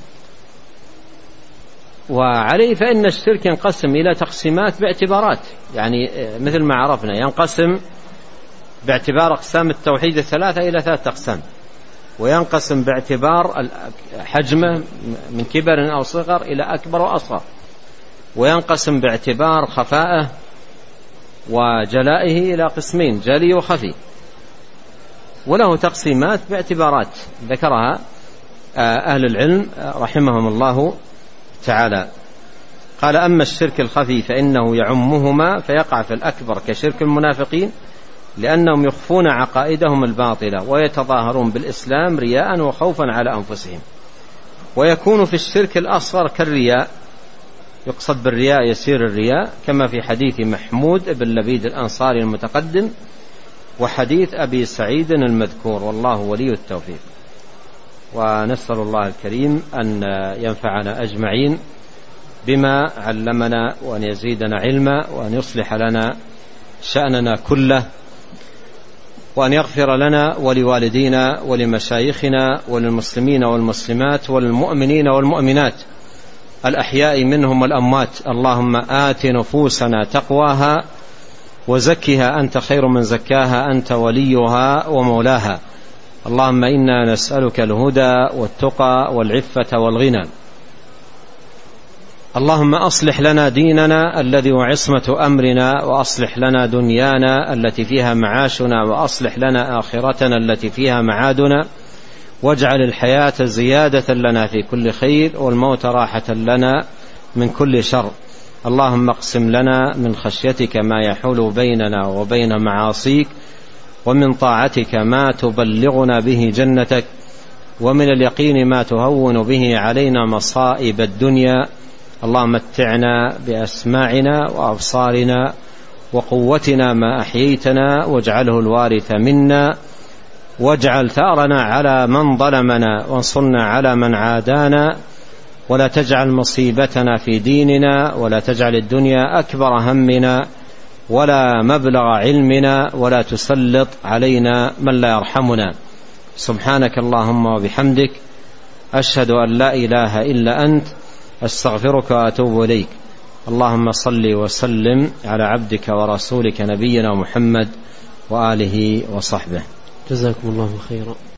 وعليه فإن الشرك ينقسم إلى تقسيمات باعتبارات، يعني مثل ما عرفنا ينقسم باعتبار أقسام التوحيد الثلاثة إلى ثلاثة أقسام، وينقسم باعتبار حجمه من كبر أو صغر إلى أكبر وأصغر، وينقسم باعتبار خفائه وجلائه إلى قسمين، جلي وخفي. وله تقسيمات باعتبارات ذكرها أهل العلم رحمهم الله تعالى. قال: أما الشرك الخفي فإنه يعمهما، فيقع في الأكبر كشرك المنافقين، لأنهم يخفون عقائدهم الباطلة ويتظاهرون بالإسلام رياء وخوفا على أنفسهم. ويكون في الشرك الأصغر كالرياء، يقصد بالرياء يسير الرياء، كما في حديث محمود بن لبيد الأنصاري المتقدم وحديث أبي سعيد المذكور، والله ولي التوفيق. ونسأل الله الكريم أن ينفعنا أجمعين بما علمنا، وأن يزيدنا علما، وأن يصلح لنا شأننا كله، وأن يغفر لنا ولوالدينا ولمشايخنا وللمسلمين والمسلمات والمؤمنين والمؤمنات الأحياء منهم والأموات. اللهم آت نفوسنا تقواها وزكها أنت خير من زكاها، أنت وليها ومولاها. اللهم إنا نسألك الهدى والتقى والعفة والغنى. اللهم أصلح لنا ديننا الذي هو عصمة أمرنا، وأصلح لنا دنيانا التي فيها معاشنا، وأصلح لنا آخرتنا التي فيها معادنا، واجعل الحياة زيادة لنا في كل خير، والموت راحة لنا من كل شر. اللهم اقسم لنا من خشيتك ما يحول بيننا وبين معاصيك، ومن طاعتك ما تبلغنا به جنتك، ومن اليقين ما تهون به علينا مصائب الدنيا. اللهم متعنا بأسماعنا وأبصارنا وقوتنا ما أحييتنا، واجعله الوارث منا، واجعل ثأرنا على من ظلمنا، وانصرنا على من عادانا، ولا تجعل مصيبتنا في ديننا، ولا تجعل الدنيا أكبر همنا ولا مبلغ علمنا، ولا تسلط علينا من لا يرحمنا. سبحانك اللهم وبحمدك، أشهد أن لا إله إلا أنت، أستغفرك وأتوب إليك. اللهم صل وسلم على عبدك ورسولك نبينا محمد وآله وصحبه. جزاكم الله خيرا.